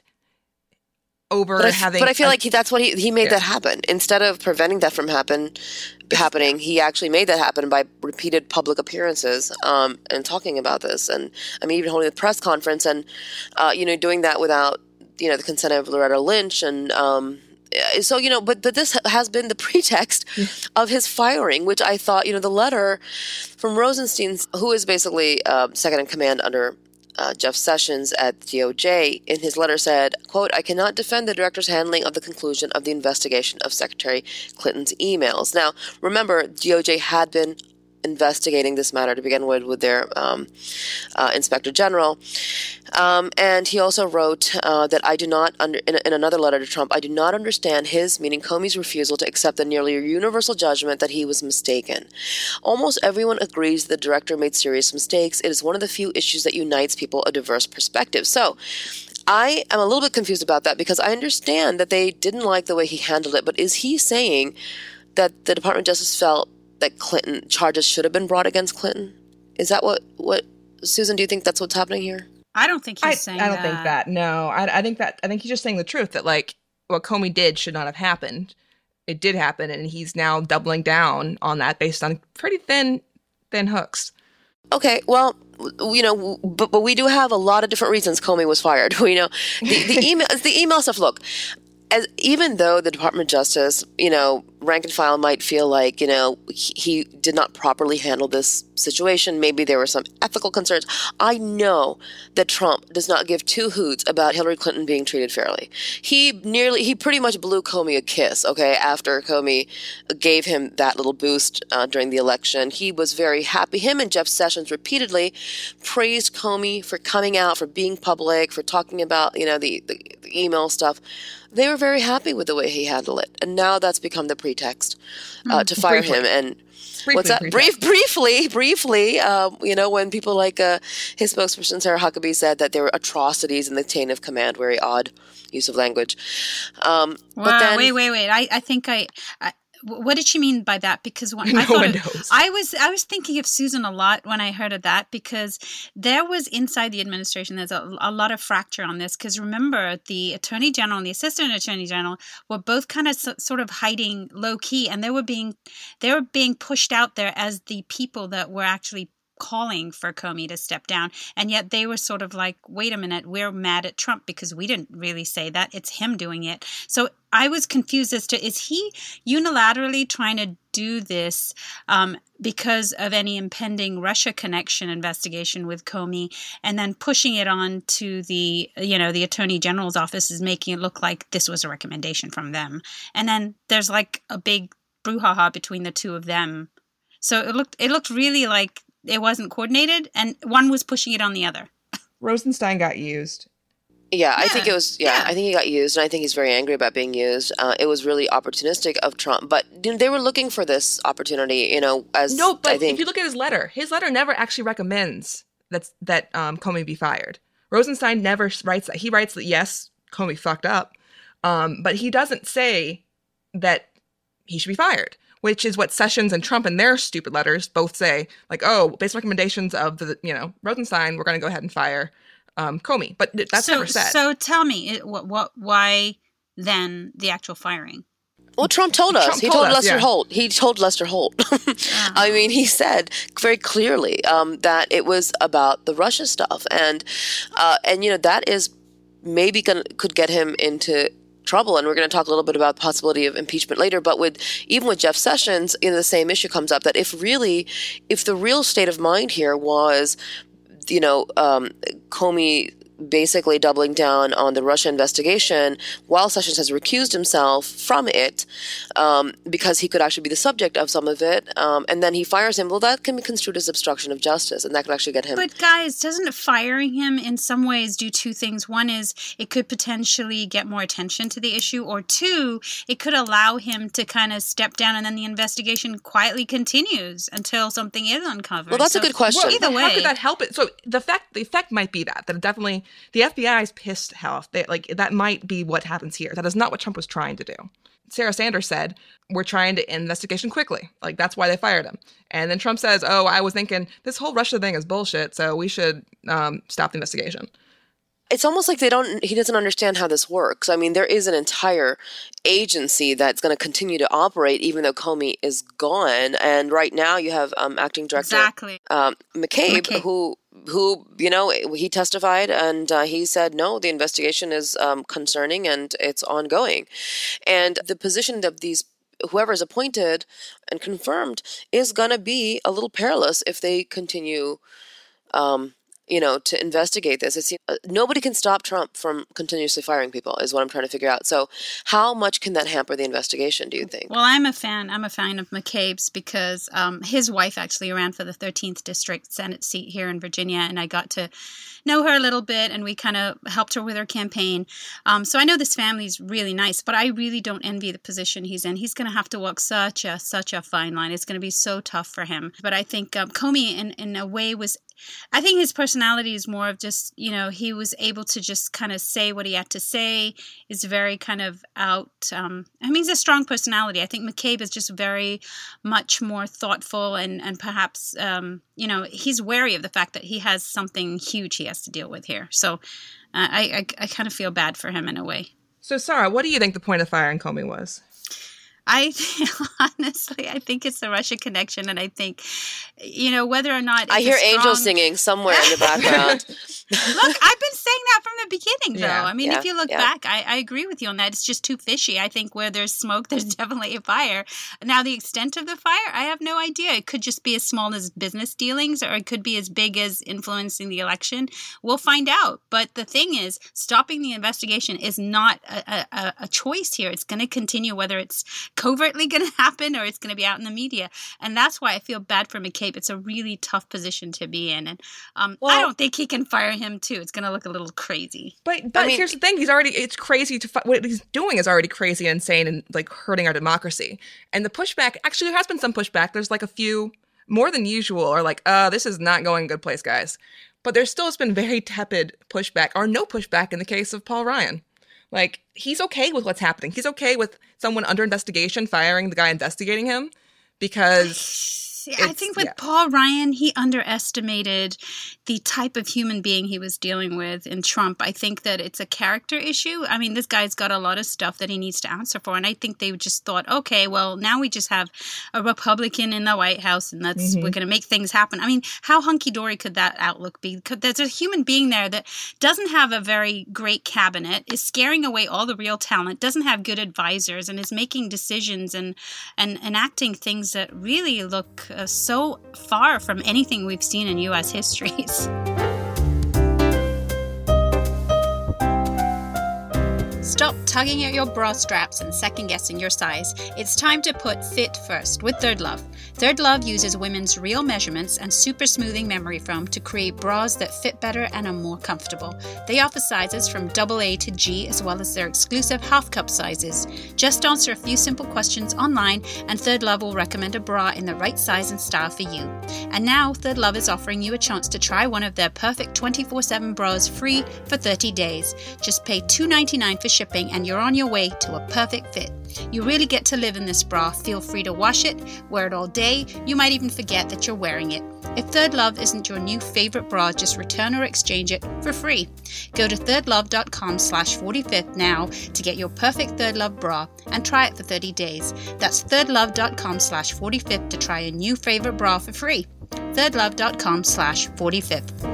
over But I, f- having. but I feel a- like he, that's what he he made Yeah. that happen. Instead of preventing that from happen happening, he actually made that happen by repeated public appearances um, and talking about this, and I mean even holding a press conference and uh, you know doing that without you know the consent of Loretta Lynch and. Um, So, you know, but, but this has been the pretext of his firing, which I thought, you know, the letter from Rosenstein, who is basically uh, second in command under uh, Jeff Sessions at D O J, in his letter said, quote, I cannot defend the director's handling of the conclusion of the investigation of Secretary Clinton's emails. Now, remember, D O J had been investigating this matter to begin with with their um, uh, inspector general. Um, and he also wrote uh, that I do not, under, in, in another letter to Trump, I do not understand his, meaning Comey's refusal to accept the nearly universal judgment that he was mistaken. Almost everyone agrees the director made serious mistakes. It is one of the few issues that unites people of diverse perspective. So I am a little bit confused about that because I understand that they didn't like the way he handled it, but is he saying that the Department of Justice felt that Clinton charges should have been brought against Clinton? Is that what, what Susan, do you think that's what's happening here? I don't think he's I, saying I don't that. think that. No, I, I think that. I think he's just saying the truth that like what Comey did should not have happened. It did happen, and he's now doubling down on that based on pretty thin, thin hooks. Okay, well, you know, but, but we do have a lot of different reasons Comey was fired. We know the, the email, the email stuff. Look, as even though the Department of Justice, you know, rank and file might feel like, you know, he, he did not properly handle this situation. Maybe there were some ethical concerns. I know that Trump does not give two hoots about Hillary Clinton being treated fairly. He nearly, he pretty much blew Comey a kiss, okay, after Comey gave him that little boost uh, during the election. He was very happy. Him and Jeff Sessions repeatedly praised Comey for coming out, for being public, for talking about, you know, the, the, the email stuff. They were very happy with the way he handled it. And now that's become the pretext uh, to fire Briefly. him. And Briefly what's that? pretext. Brief, briefly, briefly, um, you know, when people like uh, his spokesperson, Sarah Huckabee, said that there were atrocities in the chain of command, very odd use of language. Um, Wow, but then, wait, wait, wait. I, I think I, I. What did she mean by that? Because when No I thought one of, knows. I was I was thinking of Susan a lot when I heard of that, because there was inside the administration there's a, a lot of fracture on this. Because remember, the Attorney General and the Assistant Attorney General were both kind of so, sort of hiding low key, and they were being they were being pushed out there as the people that were actually calling for Comey to step down. And yet they were sort of like, wait a minute, we're mad at Trump because we didn't really say that. It's him doing it. So I was confused as to, is he unilaterally trying to do this um, because of any impending Russia connection investigation with Comey, and then pushing it on to the, you know, the Attorney General's office is making it look like this was a recommendation from them. And then there's like a big brouhaha between the two of them. So it looked, it looked really like it wasn't coordinated, and one was pushing it on the other. Rosenstein got used. yeah, I Yeah, think it was, yeah, yeah. I think he got used, and I think he's very angry about being used. Uh, it was really opportunistic of Trump, but you know, they were looking for this opportunity, you know, as No, but I think. if you look at his letter, his letter never actually recommends that that um, Comey be fired. Rosenstein never writes that. He writes that yes, Comey fucked up, um, but he doesn't say that he should be fired, which is what Sessions and Trump in their stupid letters both say. Like, oh, based on recommendations of the, you know, Rosenstein, we're going to go ahead and fire um, Comey. But that's so, never said. So tell me, it, what, what, why then the actual firing? Well, Trump told us. Trump he told told us, Lester yeah. Holt. He told Lester Holt. I mean, he said very clearly um, that it was about the Russia stuff, and uh, and you know that is maybe gonna, could get him into trouble. And we're going to talk a little bit about the possibility of impeachment later. But with even with Jeff Sessions, you know, the same issue comes up that if really, if the real state of mind here was, you know, um, Comey basically doubling down on the Russia investigation while Sessions has recused himself from it um, because he could actually be the subject of some of it. Um, and then he fires him. Well, that can be construed as obstruction of justice, and that could actually get him. But guys, doesn't firing him in some ways do two things? One is it could potentially get more attention to the issue, or two, it could allow him to kind of step down, and then the investigation quietly continues until something is uncovered. Well, that's So a good question. Well, either but way, how could that help it? So the fact, the effect might be that that it definitely the F B I is pissed. How they like that might be what happens here. That is not what Trump was trying to do. Sarah Sanders said, we're trying to end investigation quickly. Like, that's why they fired him. And then Trump says, oh, I was thinking this whole Russia thing is bullshit, so we should um, stop the investigation. It's almost like they don't. He doesn't understand how this works. I mean, there is an entire agency that's going to continue to operate even though Comey is gone. And right now, you have um, acting director exactly. um, McCabe, McCabe, who who you know he testified and uh, he said no, the investigation is um, concerning and it's ongoing. And the position of these whoever is appointed and confirmed is going to be a little perilous if they continue. Um, you know, to investigate this. It's, uh, nobody can stop Trump from continuously firing people is what I'm trying to figure out. So how much can that hamper the investigation, do you think? Well, I'm a fan. I'm a fan of McCabe's because um, his wife actually ran for the thirteenth District Senate seat here in Virginia, and I got to know her a little bit, and we kind of helped her with her campaign. Um, so I know this family's really nice, but I really don't envy the position he's in. He's going to have to walk such a such a fine line. It's going to be so tough for him. But I think um, Comey, in, in a way, was I think his personality is more of just, you know, he was able to just kind of say what he had to say, is very kind of out. Um, I mean, he's a strong personality. I think McCabe is just very much more thoughtful and, and perhaps, um, you know, he's wary of the fact that he has something huge he has to deal with here. So uh, I, I, I kind of feel bad for him in a way. So, Sarah, what do you think the point of firing Comey was? I honestly, I think it's the Russia connection, and I think, you know, whether or not it's I hear strong... angels singing somewhere in the background. Look, I've been saying that from the beginning, though. Yeah, I mean, yeah, if you look yeah. back, I, I agree with you on that. It's just too fishy. I think where there's smoke, there's definitely a fire. Now, the extent of the fire, I have no idea. It could just be as small as business dealings, or it could be as big as influencing the election. We'll find out. But the thing is, stopping the investigation is not a, a, a choice here. It's going to continue, whether it's covertly going to happen or it's going to be out in the media. And that's why I feel bad for McCabe. It's a really tough position to be in. And um, well, I don't think he can fire him, too. It's going to look a little crazy. But but I mean, here's the thing. He's already, it's crazy to, what he's doing is already crazy and insane and like hurting our democracy. And the pushback, actually there has been some pushback. There's like a few, more than usual, are like, uh, this is not going a good place, guys. But there still has been very tepid pushback, or no pushback in the case of Paul Ryan. Like, he's okay with what's happening. He's okay with someone under investigation firing the guy investigating him because... I think with yeah. Paul Ryan, he underestimated the type of human being he was dealing with in Trump. I think that it's a character issue. I mean, this guy's got a lot of stuff that he needs to answer for. And I think they just thought, okay, well, now we just have a Republican in the White House and that's mm-hmm. we're going to make things happen. I mean, how hunky-dory could that outlook be? There's a human being there that doesn't have a very great cabinet, is scaring away all the real talent, doesn't have good advisors, and is making decisions and, and enacting things that really look Uh, so far from anything we've seen in U S histories. Stop tugging at your bra straps and second-guessing your size. It's time to put fit first with Third Love. Third Love uses women's real measurements and super smoothing memory foam to create bras that fit better and are more comfortable. They offer sizes from double A to G, as well as their exclusive half-cup sizes. Just answer a few simple questions online, and Third Love will recommend a bra in the right size and style for you. And now, Third Love is offering you a chance to try one of their perfect twenty-four seven bras free for thirty days. Just pay two dollars and ninety-nine cents for shipping, and you're on your way to a perfect fit. You really get to live in this bra. Feel free to wash it, wear it all day. You might even forget that you're wearing it. If Third Love isn't your new favorite bra, just return or exchange it for free. Go to thirdlove.com slash 45th now to get your perfect Third Love bra and try it for thirty days. That's thirdlove.com slash 45th to try a new favorite bra for free. thirdlove.com slash 45th.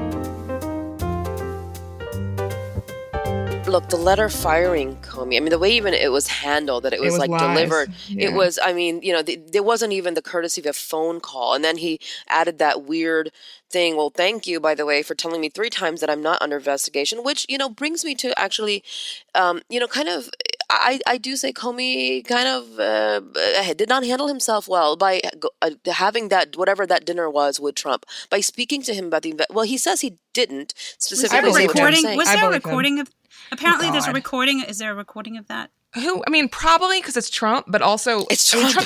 Look, the letter firing Comey, I mean, the way even it was handled, that it was, it was like lies. delivered, yeah. it was, I mean, you know, the, there wasn't even the courtesy of a phone call. And then he added that weird thing, well, thank you, by the way, for telling me three times that I'm not under investigation, which, you know, brings me to actually, um, you know, kind of, I, I do say Comey kind of uh, did not handle himself well by uh, having that, whatever that dinner was with Trump, by speaking to him about the, well, he says he didn't specifically say what I'm saying. Was there a recording him. of, apparently oh, there's a recording, is there a recording of that? Who, I mean, probably because it's Trump, but also it's I Trump. mean, Trump's,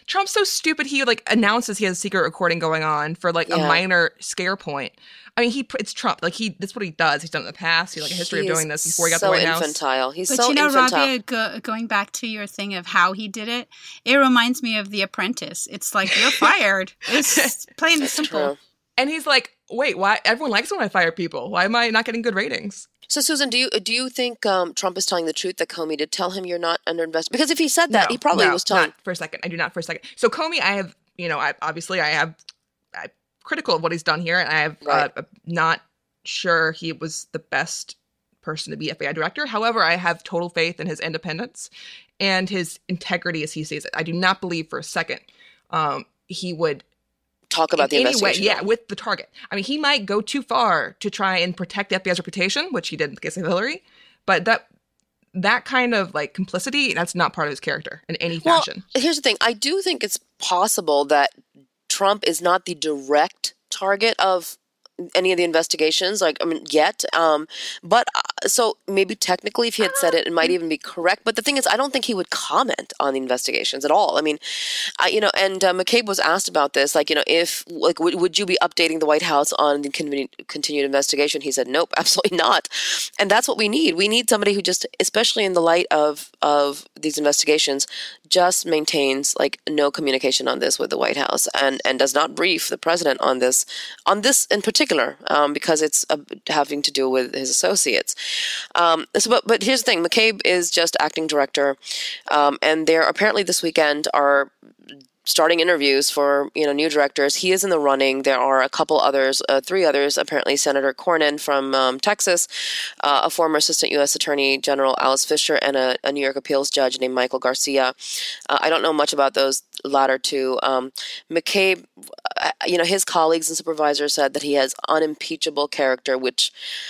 Trump's so stupid. He like announces he has a secret recording going on for like Yeah. a minor scare point. I mean, he it's Trump. Like he, that's what he does. He's done it in the past. He like a history He of is doing this before he got so the White House. infantile. He's But so you know, infantile. Rabia, go, going back to your thing of how he did it, it reminds me of The Apprentice. It's like, you're fired. It's plain and simple. True. And he's like, wait, why? Everyone likes when I fire people. Why am I not getting good ratings? So, Susan, do you do you think um, Trump is telling the truth that Comey did tell him you're not under investigation? Because if he said that, No, he probably no, was telling. Not for a second. I do not for a second. So Comey, I have, you know, I obviously I have, I'm critical of what he's done here, and I have Right. uh, not sure he was the best person to be F B I director. However, I have total faith in his independence and his integrity as he sees it. I do not believe for a second um, he would Talk about the in any way, investigation. yeah, with the target. I mean, he might go too far to try and protect the F B I's reputation, which he did in the case of Hillary, but that that kind of like complicity, that's not part of his character in any Well, fashion. here's the thing. I do think it's possible that Trump is not the direct target of any of the investigations, like, I mean, yet. Um, but uh, so maybe technically if he had said it, it might even be correct. But the thing is, I don't think he would comment on the investigations at all. I mean, I, you know, and uh, McCabe was asked about this, like, you know, if, like, would, would you be updating the White House on the con- continued investigation? He said, nope, absolutely not. And that's what we need. We need somebody who just, especially in the light of, of these investigations, just maintains like no communication on this with the White House and, and does not brief the president on this, on this in particular, um, because it's uh, having to do with his associates. Um, so, but, but here's the thing, McCabe is just acting director, um, and there apparently this weekend are starting interviews for, you know, new directors. He is in the running. There are a couple others, uh, three others, apparently Senator Cornyn from um, Texas, uh, a former Assistant U S Attorney General Alice Fisher, and a, a New York appeals judge named Michael Garcia. Uh, I don't know much about those latter two. Um, McCabe, uh, you know, his colleagues and supervisors said that he has unimpeachable character, which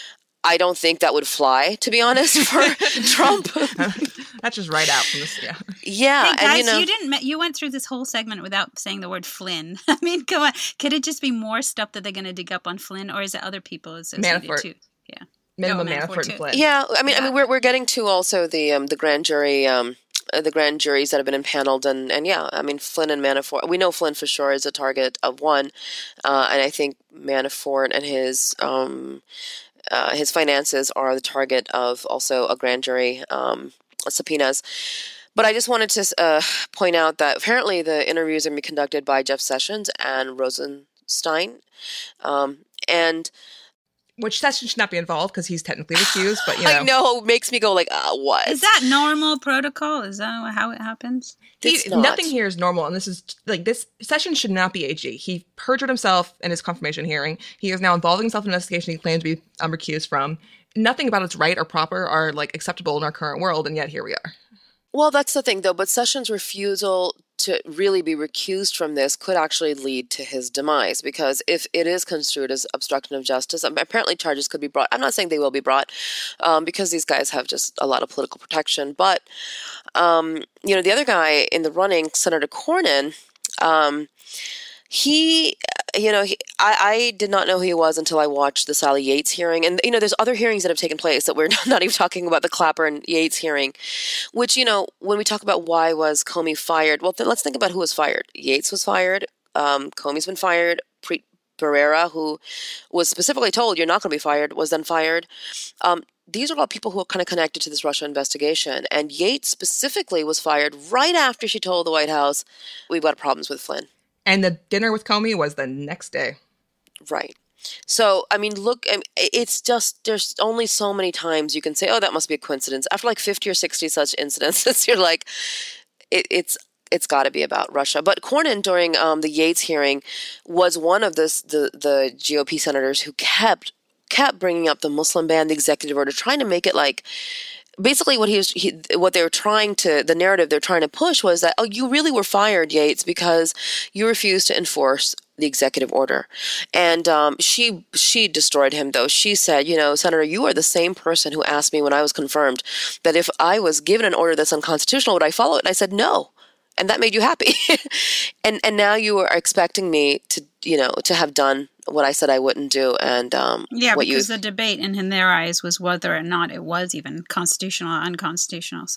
I don't think that would fly, to be honest, for Trump. That's just right out from this, yeah. Yeah, Hey guys, and you know, you didn't. me- You went through this whole segment without saying the word Flynn. I mean, come on. Could it just be more stuff that they're going to dig up on Flynn, or is it other people associated Manafort. too? Yeah, Minimum Oh, Manafort Manafort too. and Flynn. yeah. I mean, I Yeah. mean, we're we're getting to also the um, the grand jury. Um, uh, the grand juries that have been impaneled, and, and yeah, I mean, Flynn and Manafort, we know Flynn for sure is a target of one, uh, and I think Manafort and his um, uh, his finances are the target of also a grand jury um, subpoenas. But I just wanted to uh, point out that apparently the interviews are going to be conducted by Jeff Sessions and Rosenstein, um, and Which Sessions should not be involved because he's technically recused, but you know. I know it makes me go like, uh, what? Is that normal protocol? Is that how it happens? He, It's not. nothing here is normal, and this is like this Sessions should not be A G. He perjured himself in his confirmation hearing. He is now involving himself in an investigation he claims to be um, recused from. Nothing about it's right or proper or like acceptable in our current world, and yet here we are. Well, that's the thing, though. But Sessions' refusal to really be recused from this could actually lead to his demise, because if it is construed as obstruction of justice, um, apparently charges could be brought. I'm not saying they will be brought, um, because these guys have just a lot of political protection. But, um, you know, the other guy in the running, Senator Cornyn, um, he, you know, he, I, I did not know who he was until I watched the Sally Yates hearing. And, you know, there's other hearings that have taken place that we're not even talking about, the Clapper and Yates hearing, which, you know, when we talk about why was Comey fired, well, then let's think about who was fired. Yates was fired. Um, Comey's been fired. Preet Bharara, who was specifically told you're not going to be fired, was then fired. Um, these are all people who are kind of connected to this Russia investigation. And Yates specifically was fired right after she told the White House, we've got problems with Flynn. And the dinner with Comey was the next day. Right. So, I mean, look, I mean, it's just, there's only so many times you can say, oh, that must be a coincidence. After like fifty or sixty such incidences, you're like, it, it's, it's got to be about Russia. But Cornyn, during um, the Yates hearing, was one of this, the, the G O P senators who kept, kept bringing up the Muslim ban, the executive order, trying to make it like, basically what he was, he, what they were trying to, the narrative they're trying to push was that, oh, you really were fired, Yates, because you refused to enforce the executive order. And um, she she destroyed him, though. She said, you know, Senator, you are the same person who asked me when I was confirmed that if I was given an order that's unconstitutional, would I follow it? And I said, no. And that made you happy. and and now you are expecting me to, you know, to have done what I said I wouldn't do. And um, Yeah, what because you, the debate in, in their eyes was whether or not it was even constitutional or unconstitutional. So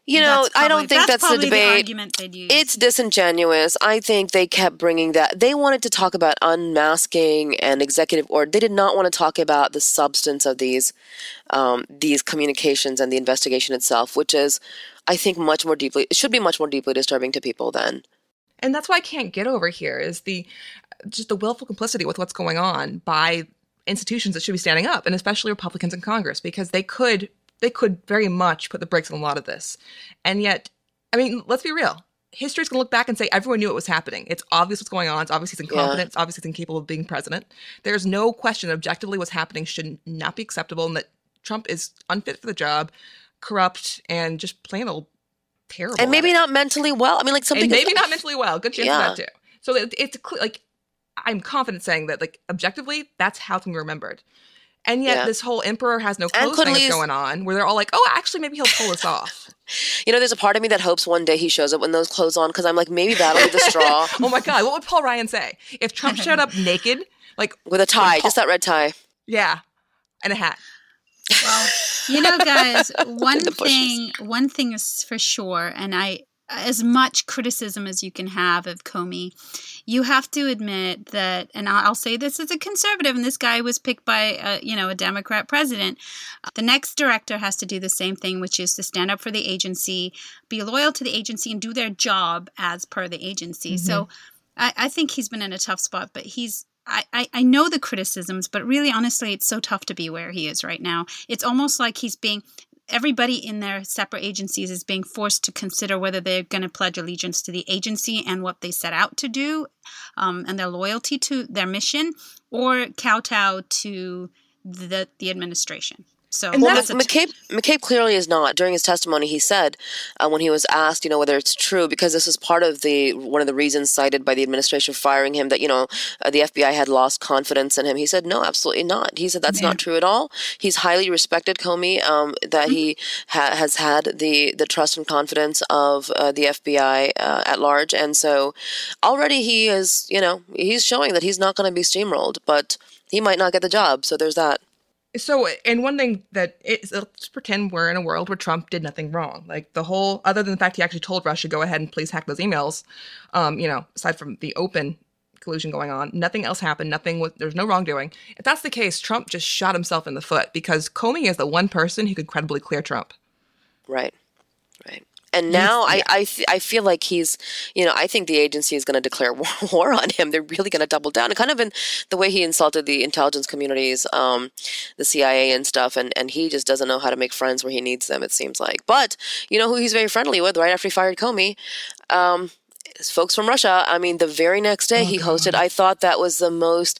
You know, That's probably, I don't think that's, that's the the debate. argument they'd use. It's disingenuous. I think they kept bringing that. They wanted to talk about unmasking and executive order. They did not want to talk about the substance of these um, these communications and the investigation itself, which is, I think, much more deeply. It should be much more deeply disturbing to people than. And that's why I can't get over here is the just the willful complicity with what's going on by institutions that should be standing up, and especially Republicans in Congress, because they could. They could very much put the brakes on a lot of this. And yet, I mean, let's be real. History's going to look back and say everyone knew it was happening. It's obvious what's going on. It's obvious he's incompetent. Yeah. It's obvious he's incapable of being president. There's no question that objectively what's happening should not be acceptable and that Trump is unfit for the job, corrupt, and just plain old terrible. And maybe not mentally well. I mean, like something. And maybe not mentally well. Good chance yeah. of that too. So it, it's clear, like, I'm confident saying that, like, objectively, that's how it's going to be remembered. And yet, yeah. this whole emperor has no clothes thing is going on, where they're all like, "Oh, actually, maybe he'll pull this off." You know, there's a part of me that hopes one day he shows up with those clothes on, because I'm like, maybe that'll be the straw. Oh my God, what would Paul Ryan say if Trump showed up naked, like with a tie, Paul- just that red tie? Yeah, and a hat. Well, you know, guys, one thing, one thing is for sure, and I, as much criticism as you can have of Comey, you have to admit that, and I'll say this as a conservative, and this guy was picked by, a, you know, a Democrat president. The next director has to do the same thing, which is to stand up for the agency, be loyal to the agency, and do their job as per the agency. Mm-hmm. So I, I think he's been in a tough spot, but he's, I, I, I know the criticisms, but really, honestly, it's so tough to be where he is right now. It's almost like he's being... Everybody in their separate agencies is being forced to consider whether they're going to pledge allegiance to the agency and what they set out to do, um, and their loyalty to their mission, or kowtow to the the administration. So well, that's McCabe, McCabe clearly is not. During his testimony, he said uh, when he was asked, you know, whether it's true, because this is part of the one of the reasons cited by the administration firing him, that, you know, uh, the F B I had lost confidence in him. He said, no, absolutely not. He said that's yeah. not true at all. He's highly respected, Comey, um, that mm-hmm. he ha- has had the, the trust and confidence of uh, the F B I uh, at large. And so already he is, you know, he's showing that he's not going to be steamrolled, but he might not get the job. So there's that. So, and one thing that is, let's pretend we're in a world where Trump did nothing wrong. Like the whole, other than the fact he actually told Russia, go ahead and please hack those emails, um, you know, aside from the open collusion going on, nothing else happened. Nothing was, there's no wrongdoing. If that's the case, Trump just shot himself in the foot, because Comey is the one person who could credibly clear Trump. Right, right. And now yeah. I I, th- I feel like he's, you know, I think the agency is going to declare war, war on him. They're really going to double down. And kind of in the way he insulted the intelligence communities, um, the C I A and stuff, and, and he just doesn't know how to make friends where he needs them, it seems like. But you know who he's very friendly with right after he fired Comey? Um, is folks from Russia. I mean, the very next day oh, he hosted, God. I thought that was the most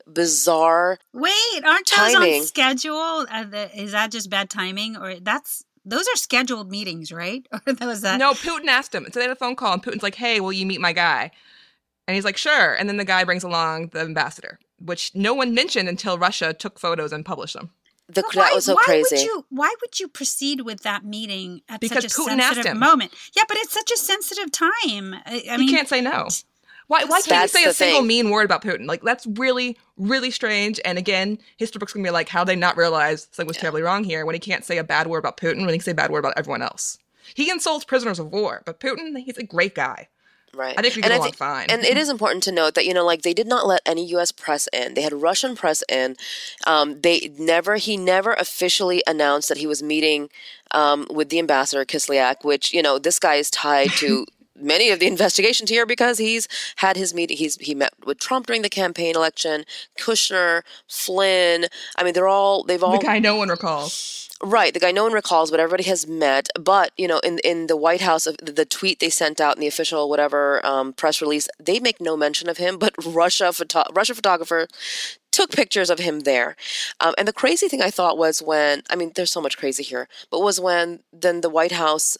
bizarre Wait, aren't those timing. on schedule? Uh, the, is that just bad timing? Or that's... Those are scheduled meetings, right? Or was that? No, Putin asked him. So they had a phone call, and Putin's like, hey, will you meet my guy? And he's like, sure. And then the guy brings along the ambassador, which no one mentioned until Russia took photos and published them. The, why, that was so why crazy. Would you, why would you proceed with that meeting at because such a Putin sensitive moment? Yeah, but it's such a sensitive time. I, I mean, he can't say no. Why, why can't you say a single thing. mean word about Putin? Like, that's really, really strange. And again, history books going to be like, how they not realize something was yeah. terribly wrong here when he can't say a bad word about Putin, when he can say a bad word about everyone else. He insults prisoners of war, but Putin, he's a great guy. Right. I think we get along fine. And it is important to note that, you know, like, they did not let any U S press in. They had Russian press in. Um, they never, he never officially announced that he was meeting um, with the ambassador, Kislyak, which, you know, this guy is tied to many of the investigations here because he's had his meeting. He's he met with Trump during the campaign election, Kushner, Flynn. I mean, they're all they've all the guy no one recalls. Right, the guy no one recalls, but everybody has met. But you know, in in the White House, the tweet they sent out in the official whatever um, press release, they make no mention of him. But Russia photo- Russia photographer took pictures of him there. Um, and the crazy thing I thought was when I mean, there's so much crazy here, but was when then the White House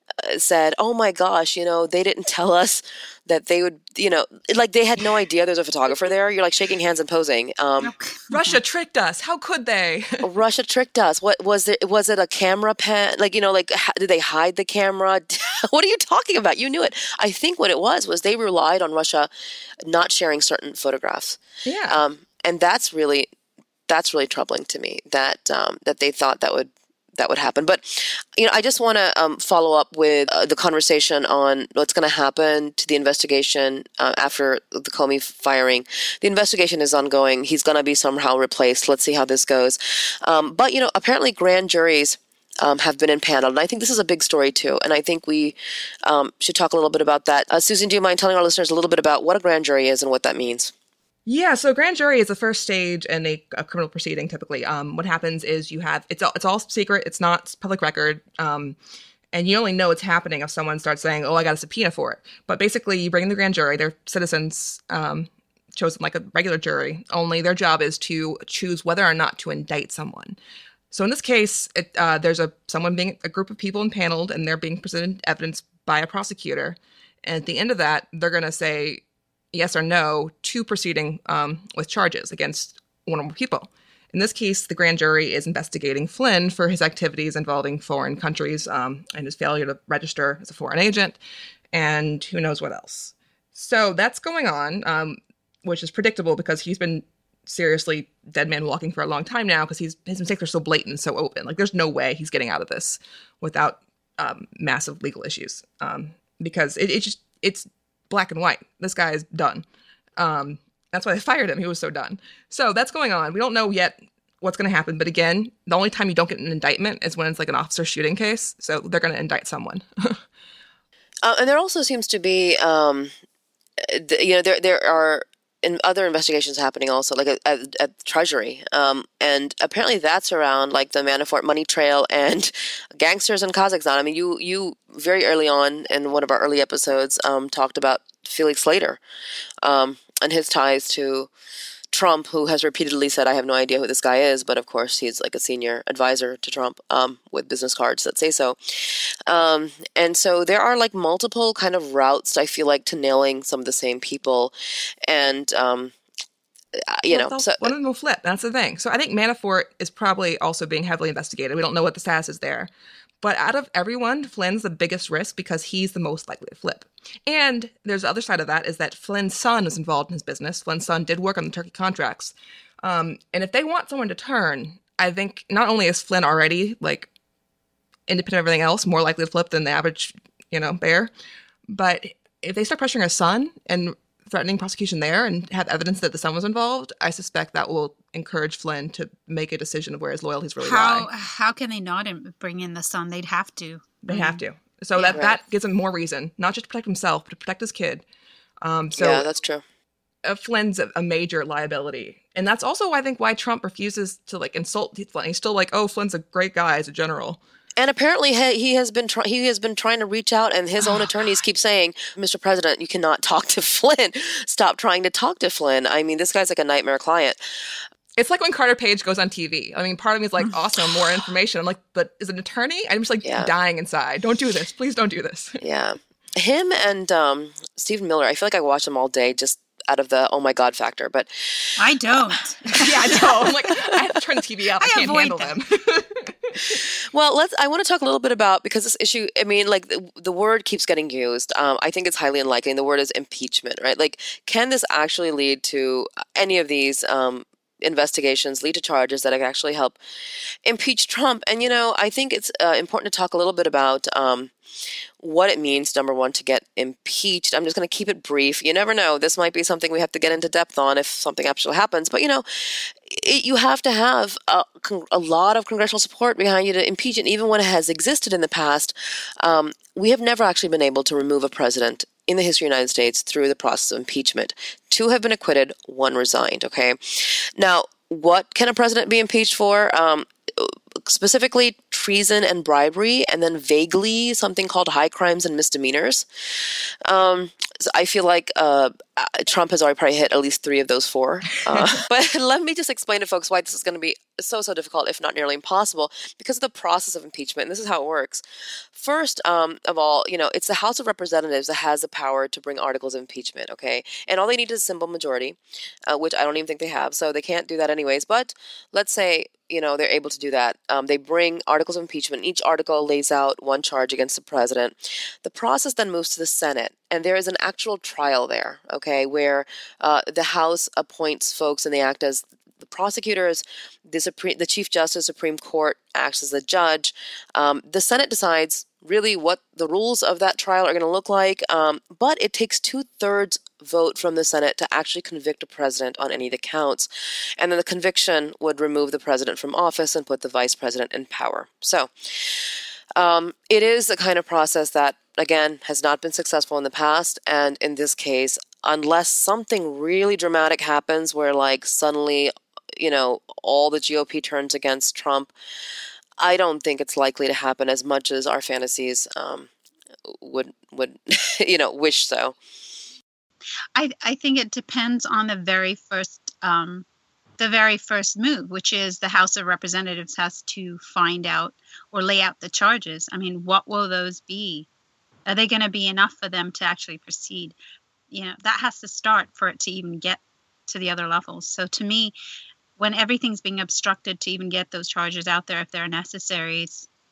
said, oh my gosh, you know, they didn't tell us that they would, you know, like they had no idea there's a photographer there. You're like shaking hands and posing. Um, Russia tricked us. How could they? Russia tricked us. What was it? Was it a camera pen? Like, you know, like, how, did they hide the camera? What are you talking about? You knew it. I think what it was, was they relied on Russia not sharing certain photographs. Yeah. Um, and that's really, that's really troubling to me that, um, that they thought that would, that would happen. But, you know, I just want to um, follow up with uh, the conversation on what's going to happen to the investigation uh, after the Comey firing. The investigation is ongoing. He's going to be somehow replaced. Let's see how this goes. Um, but, you know, apparently grand juries um, have been impaneled. And I think this is a big story, too. And I think we um, should talk a little bit about that. Uh, Susan, do you mind telling our listeners a little bit about what a grand jury is and what that means? Yeah, so grand jury is the first stage in a, a criminal proceeding. Typically, um, what happens is you have it's all it's all secret. It's not public record, um, and you only know it's happening if someone starts saying, "Oh, I got a subpoena for it." But basically, you bring in the grand jury. They're citizens um, chosen like a regular jury. Only their job is to choose whether or not to indict someone. So in this case, it, uh, there's a someone being a group of people impaneled, and they're being presented evidence by a prosecutor. And at the end of that, they're going to say yes or no to proceeding um, with charges against one or more people. In this case, the grand jury is investigating Flynn for his activities involving foreign countries um, and his failure to register as a foreign agent, and who knows what else. So that's going on, um, which is predictable because he's been seriously dead man walking for a long time now because he's his mistakes are so blatant and so open. Like, there's no way he's getting out of this without um, massive legal issues um, because it, it just it's black and white. This guy is done. Um, that's why they fired him. He was so done. So that's going on. We don't know yet what's going to happen. But again, the only time you don't get an indictment is when it's like an officer shooting case. So they're going to indict someone. uh, and there also seems to be, um, th- you know, there there are in other investigations happening also, like at, at, at Treasury. Um, and apparently that's around like the Manafort money trail and gangsters in Kazakhstan. I mean, you you very early on in one of our early episodes um, talked about Felix Slater um, and his ties to Trump, who has repeatedly said, I have no idea who this guy is. But of course, he's like a senior advisor to Trump um, with business cards that say so. Um, and so there are like multiple kind of routes, I feel like, to nailing some of the same people. And, um, you well, know, so one of them will flip. That's the thing. So I think Manafort is probably also being heavily investigated. We don't know what the status is there. But out of everyone, Flynn's the biggest risk because he's the most likely to flip. And there's the other side of that is that Flynn's son is involved in his business. Flynn's son did work on the Turkey contracts. Um, and if they want someone to turn, I think not only is Flynn already, like, independent of everything else, more likely to flip than the average, you know, bear, but if they start pressuring his son and threatening prosecution there and have evidence that the son was involved, I suspect that will encourage Flynn to make a decision of where his loyalties really how, lie. How can they not bring in the son? They'd have to. They have to. So yeah, that, right. that gives him more reason, not just to protect himself, but to protect his kid. Um, so yeah, that's true. Uh, Flynn's a, a major liability. And that's also, I think, why Trump refuses to, like, insult Flynn. He's still like, oh, Flynn's a great guy as a general. And apparently he has been try- he has been trying to reach out, and his own attorneys keep saying, Mister President, you cannot talk to Flynn. Stop trying to talk to Flynn. I mean, this guy's like a nightmare client. It's like when Carter Page goes on T V. I mean, part of me is like, awesome, more information. I'm like, but is an attorney? I'm just like yeah. dying inside. Don't do this. Please don't do this. Yeah. Him and um, Stephen Miller, I feel like I watch them all day just out of the oh my God factor. But I don't. yeah, I don't. I'm like, I have to turn the T V off. I, I can't handle them. them. Well, let's. I want to talk a little bit about, because this issue, I mean, like the, the word keeps getting used. Um, I think it's highly unlikely. And the word is impeachment, right? Like, can this actually lead to any of these um, investigations, lead to charges that can actually help impeach Trump? And, you know, I think it's uh, important to talk a little bit about um, what it means, number one, to get impeached. I'm just going to keep it brief. You never know. This might be something we have to get into depth on if something actually happens. But, you know, it, you have to have a, a lot of congressional support behind you to impeach it. Even when it has existed in the past, um, we have never actually been able to remove a president in the history of the United States through the process of impeachment. Two have been acquitted, one resigned, okay? Now, what can a president be impeached for? Um, specifically treason and bribery, and then vaguely something called high crimes and misdemeanors. Um, so I feel like uh, Trump has already probably hit at least three of those four. Uh, but let me just explain to folks why this is going to be so, so difficult, if not nearly impossible, because of the process of impeachment. And this is how it works. First um, of all, you know, it's the House of Representatives that has the power to bring articles of impeachment, okay? And all they need is a simple majority, uh, which I don't even think they have, so they can't do that anyways. But let's say, you know, they're able to do that. Um, they bring articles of impeachment. Each article lays out one charge against the president. The process then moves to the Senate, and there is an actual trial there, okay, where uh, the House appoints folks and they act as the prosecutors. The Supreme, the Chief Justice Supreme Court acts as the judge. Um, the Senate decides really what the rules of that trial are going to look like. Um, but it takes two-thirds vote from the Senate to actually convict a president on any of the counts. And then the conviction would remove the president from office and put the vice president in power. So um, it is the kind of process that, again, has not been successful in the past. And in this case, unless something really dramatic happens where, like, suddenly, you know, all the G O P turns against Trump, I don't think it's likely to happen as much as our fantasies um, would, would you know, wish so. I I think it depends on the very first um, the very first move, which is the House of Representatives has to find out or lay out the charges. I mean, what will those be? Are they going to be enough for them to actually proceed? You know, that has to start for it to even get to the other levels. So to me, when everything's being obstructed to even get those charges out there, if they're necessary,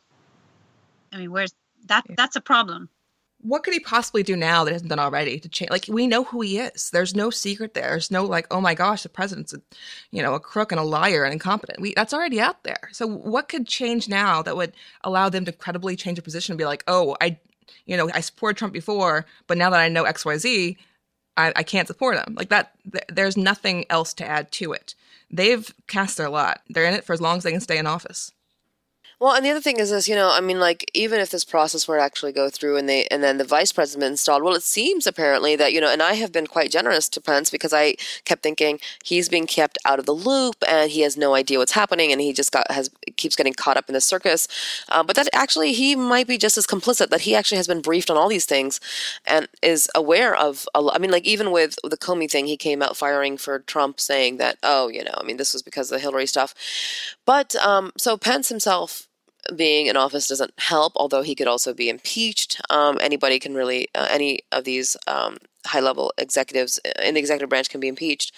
I mean, where's that? That's a problem. What could he possibly do now that hasn't done already to change? Like, we know who he is. There's no secret there. There's no like, oh my gosh, the president's a, you know, a crook and a liar and incompetent. We that's already out there. So what could change now that would allow them to credibly change a position and be like, oh, I, you know, I supported Trump before, but now that I know X Y Z, I, I can't support him. Like that, th- there's nothing else to add to it. They've cast their lot. They're in it for as long as they can stay in office. Well, and the other thing is this, you know, I mean, like, even if this process were to actually go through and they, and then the vice president installed, well, it seems apparently that, you know, and I have been quite generous to Pence because I kept thinking he's being kept out of the loop and he has no idea what's happening and he just got, has, keeps getting caught up in the circus. Uh, but that actually, he might be just as complicit, that he actually has been briefed on all these things and is aware of, a, I mean, like, even with the Comey thing, he came out firing for Trump saying that, oh, you know, I mean, this was because of the Hillary stuff. But, um, so Pence himself being in office doesn't help, although he could also be impeached. Um, anybody can really, uh, any of these um, high-level executives in the executive branch can be impeached.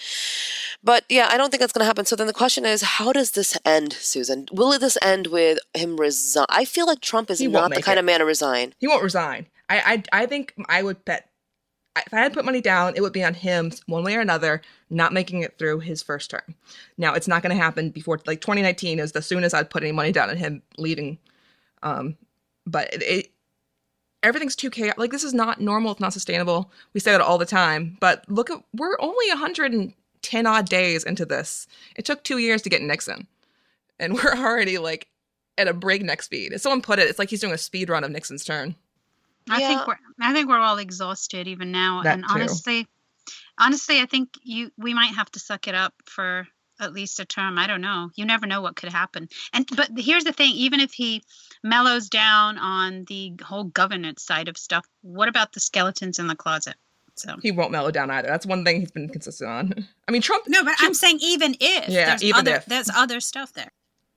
But yeah, I don't think that's going to happen. So then the question is, how does this end, Susan? Will this end with him resign? I feel like Trump is not the kind it. of man to resign. He won't resign. I, I, I think I would bet, if I had to put money down, it would be on him one way or another not making it through his first term. Now, it's not going to happen before, like, twenty nineteen is the soonest I'd put any money down on him leaving. Um, but it, it everything's too chaotic. Like, this is not normal. It's not sustainable. We say that all the time. But look at, we're only one hundred ten odd days into this. It took two years to get Nixon. And we're already, like, at a breakneck speed. As someone put it, it's like he's doing a speed run of Nixon's turn. I Yeah. think we're I think we're all exhausted even now. That and too. honestly honestly I think you we might have to suck it up for at least a term. I don't know. You never know what could happen. And but here's the thing, even if he mellows down on the whole governance side of stuff, what about the skeletons in the closet? So He won't mellow down either. That's one thing he's been consistent on. I mean, Trump. No, but Trump, I'm saying even if Yeah, there's even other if. there's other stuff there.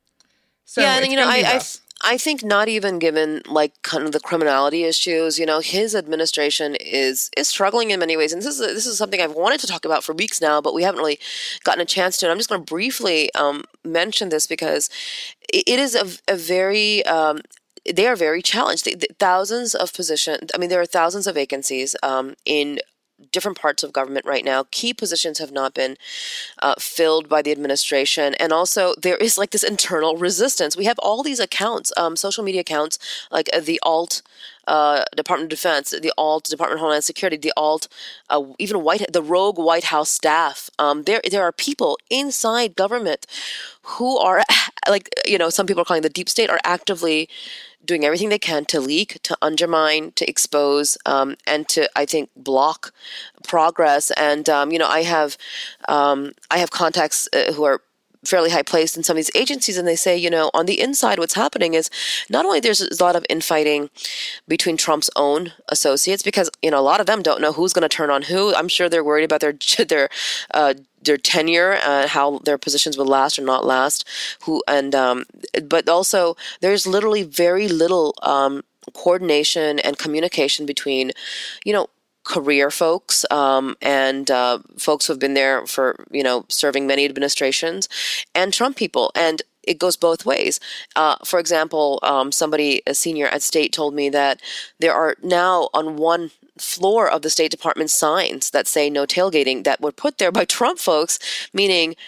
So yeah, and it's you know, gonna I, be I, rough. I think not even given like kind of the criminality issues, you know, his administration is is struggling in many ways, and this is this is something I've wanted to talk about for weeks now, but we haven't really gotten a chance to. And I'm just going to briefly um, mention this because it, it is a, a very um, they are very challenged. The, the thousands of positions. I mean, there are thousands of vacancies um, in different parts of government right now. Key positions have not been uh, filled by the administration. And also there is like this internal resistance. We have all these accounts, um, social media accounts, like uh, the alt uh, Department of Defense, the alt Department of Homeland Security, the alt, uh, even White, the rogue White House staff. Um, there, there are people inside government who are like, you know, some people are calling the deep state, are actively doing everything they can to leak, to undermine, to expose, um, and to, I think, block progress. And um, you know, I have um, I have contacts uh, who are fairly high placed in some of these agencies, and they say, you know, on the inside, what's happening is not only there's a lot of infighting between Trump's own associates, because you know a lot of them don't know who's going to turn on who. I'm sure they're worried about their their uh, their tenure, uh, how their positions will last or not last. Who and um, but also there's literally very little um, coordination and communication between, you know, career folks um, and uh, folks who have been there for, you know, serving many administrations, and Trump people. And it goes both ways. Uh, for example, um, somebody, a senior at State, told me that there are now on one floor of the State Department signs that say no tailgating that were put there by Trump folks, meaning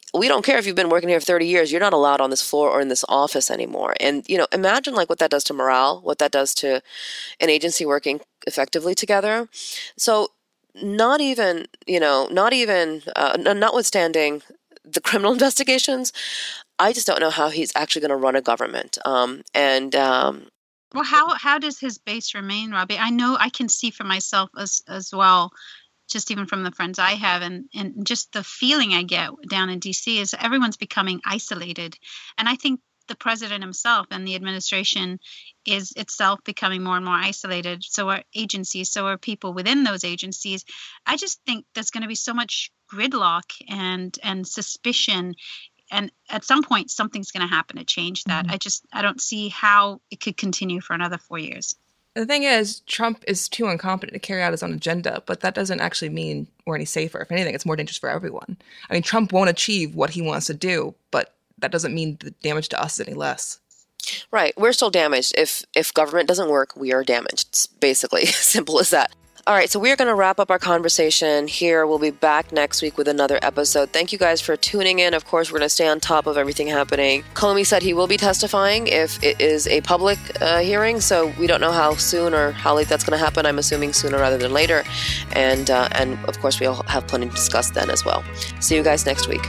we don't care if you've been working here for thirty years, you're not allowed on this floor or in this office anymore. And, you know, imagine like what that does to morale, what that does to an agency working effectively together. So not even, you know, not even, uh, notwithstanding the criminal investigations, I just don't know how he's actually going to run a government. Um, and, um, well, how, how does his base remain, Robbie? I know I can see for myself as, as well, just even from the friends I have, and, and just the feeling I get down in D C is everyone's becoming isolated. And I think the president himself and the administration is itself becoming more and more isolated. So are agencies, so are people within those agencies. I just think there's going to be so much gridlock and, and suspicion. And at some point, something's going to happen to change that. Mm-hmm. I just, I don't see how it could continue for another four years. The thing is, Trump is too incompetent to carry out his own agenda, but that doesn't actually mean we're any safer. If anything, it's more dangerous for everyone. I mean, Trump won't achieve what he wants to do, but that doesn't mean the damage to us is any less. Right. We're still damaged. If if government doesn't work, we are damaged. It's basically simple as that. All right, so we're going to wrap up our conversation here. We'll be back next week with another episode. Thank you guys for tuning in. Of course, we're going to stay on top of everything happening. Comey said he will be testifying if it is a public uh, hearing, so we don't know how soon or how late that's going to happen. I'm assuming sooner rather than later. And, uh, and of course, we'll have plenty to discuss then as well. See you guys next week.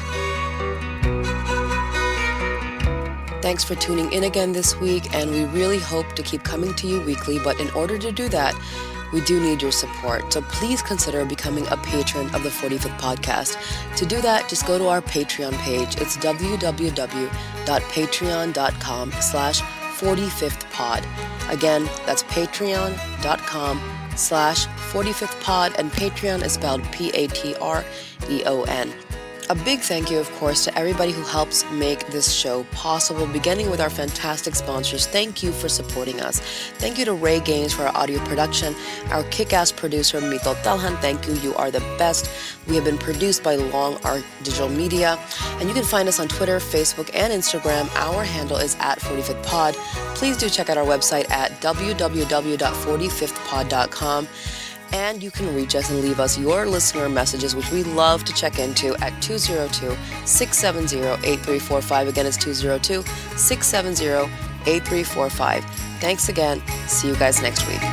Thanks for tuning in again this week, and we really hope to keep coming to you weekly, but in order to do that, we do need your support, so please consider becoming a patron of the forty-fifth Podcast. To do that, just go to our Patreon page. It's www.patreon.com slash 45th pod. Again, that's patreon.com slash 45th pod, and Patreon is spelled P A T R E O N. A big thank you, of course, to everybody who helps make this show possible, beginning with our fantastic sponsors. Thank you for supporting us. Thank you to Ray Gaines for our audio production, our kick-ass producer, Mito Talhan. Thank you. You are the best. We have been produced by Long Arc Digital Media, and you can find us on Twitter, Facebook, and Instagram. Our handle is at forty-fifth pod. Please do check out our website at w w w dot forty-fifth pod dot com. And you can reach us and leave us your listener messages, which we love to check into at two oh two, six seven oh, eight three four five. Again, it's two oh two, six seven oh, eight three four five. Thanks again. See you guys next week.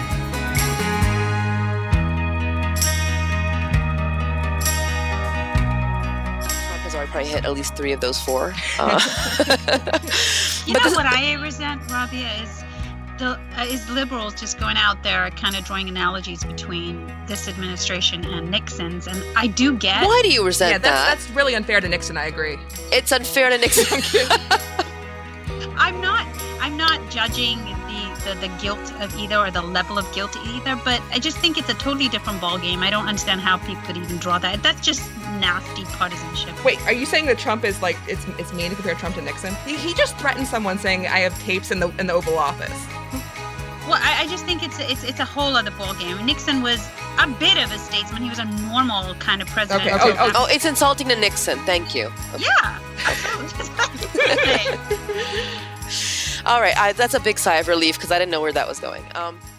Trump has already probably hit at least three of those four. Uh, you know what I resent, Rabia, is The, uh, is liberals just going out there kind of drawing analogies between this administration and Nixon's, and I do get. Why do you resent yeah, that's, that? That's really unfair to Nixon. I agree. It's unfair to Nixon. I'm not. I'm not judging the, the the guilt of either or the level of guilt either, but I just think it's a totally different ballgame. I don't understand how people could even draw that. That's just nasty partisanship. Wait, are you saying that Trump is like it's it's mean to compare Trump to Nixon? He, he just threatened someone saying, "I have tapes in the in the Oval Office." Well, I, I just think it's it's it's a whole other ballgame. Nixon was a bit of a statesman. He was a normal kind of president. Okay. okay. Oh, oh, it's insulting to Nixon. Thank you. Okay. Yeah. All right. I, that's a big sigh of relief because I didn't know where that was going. Um,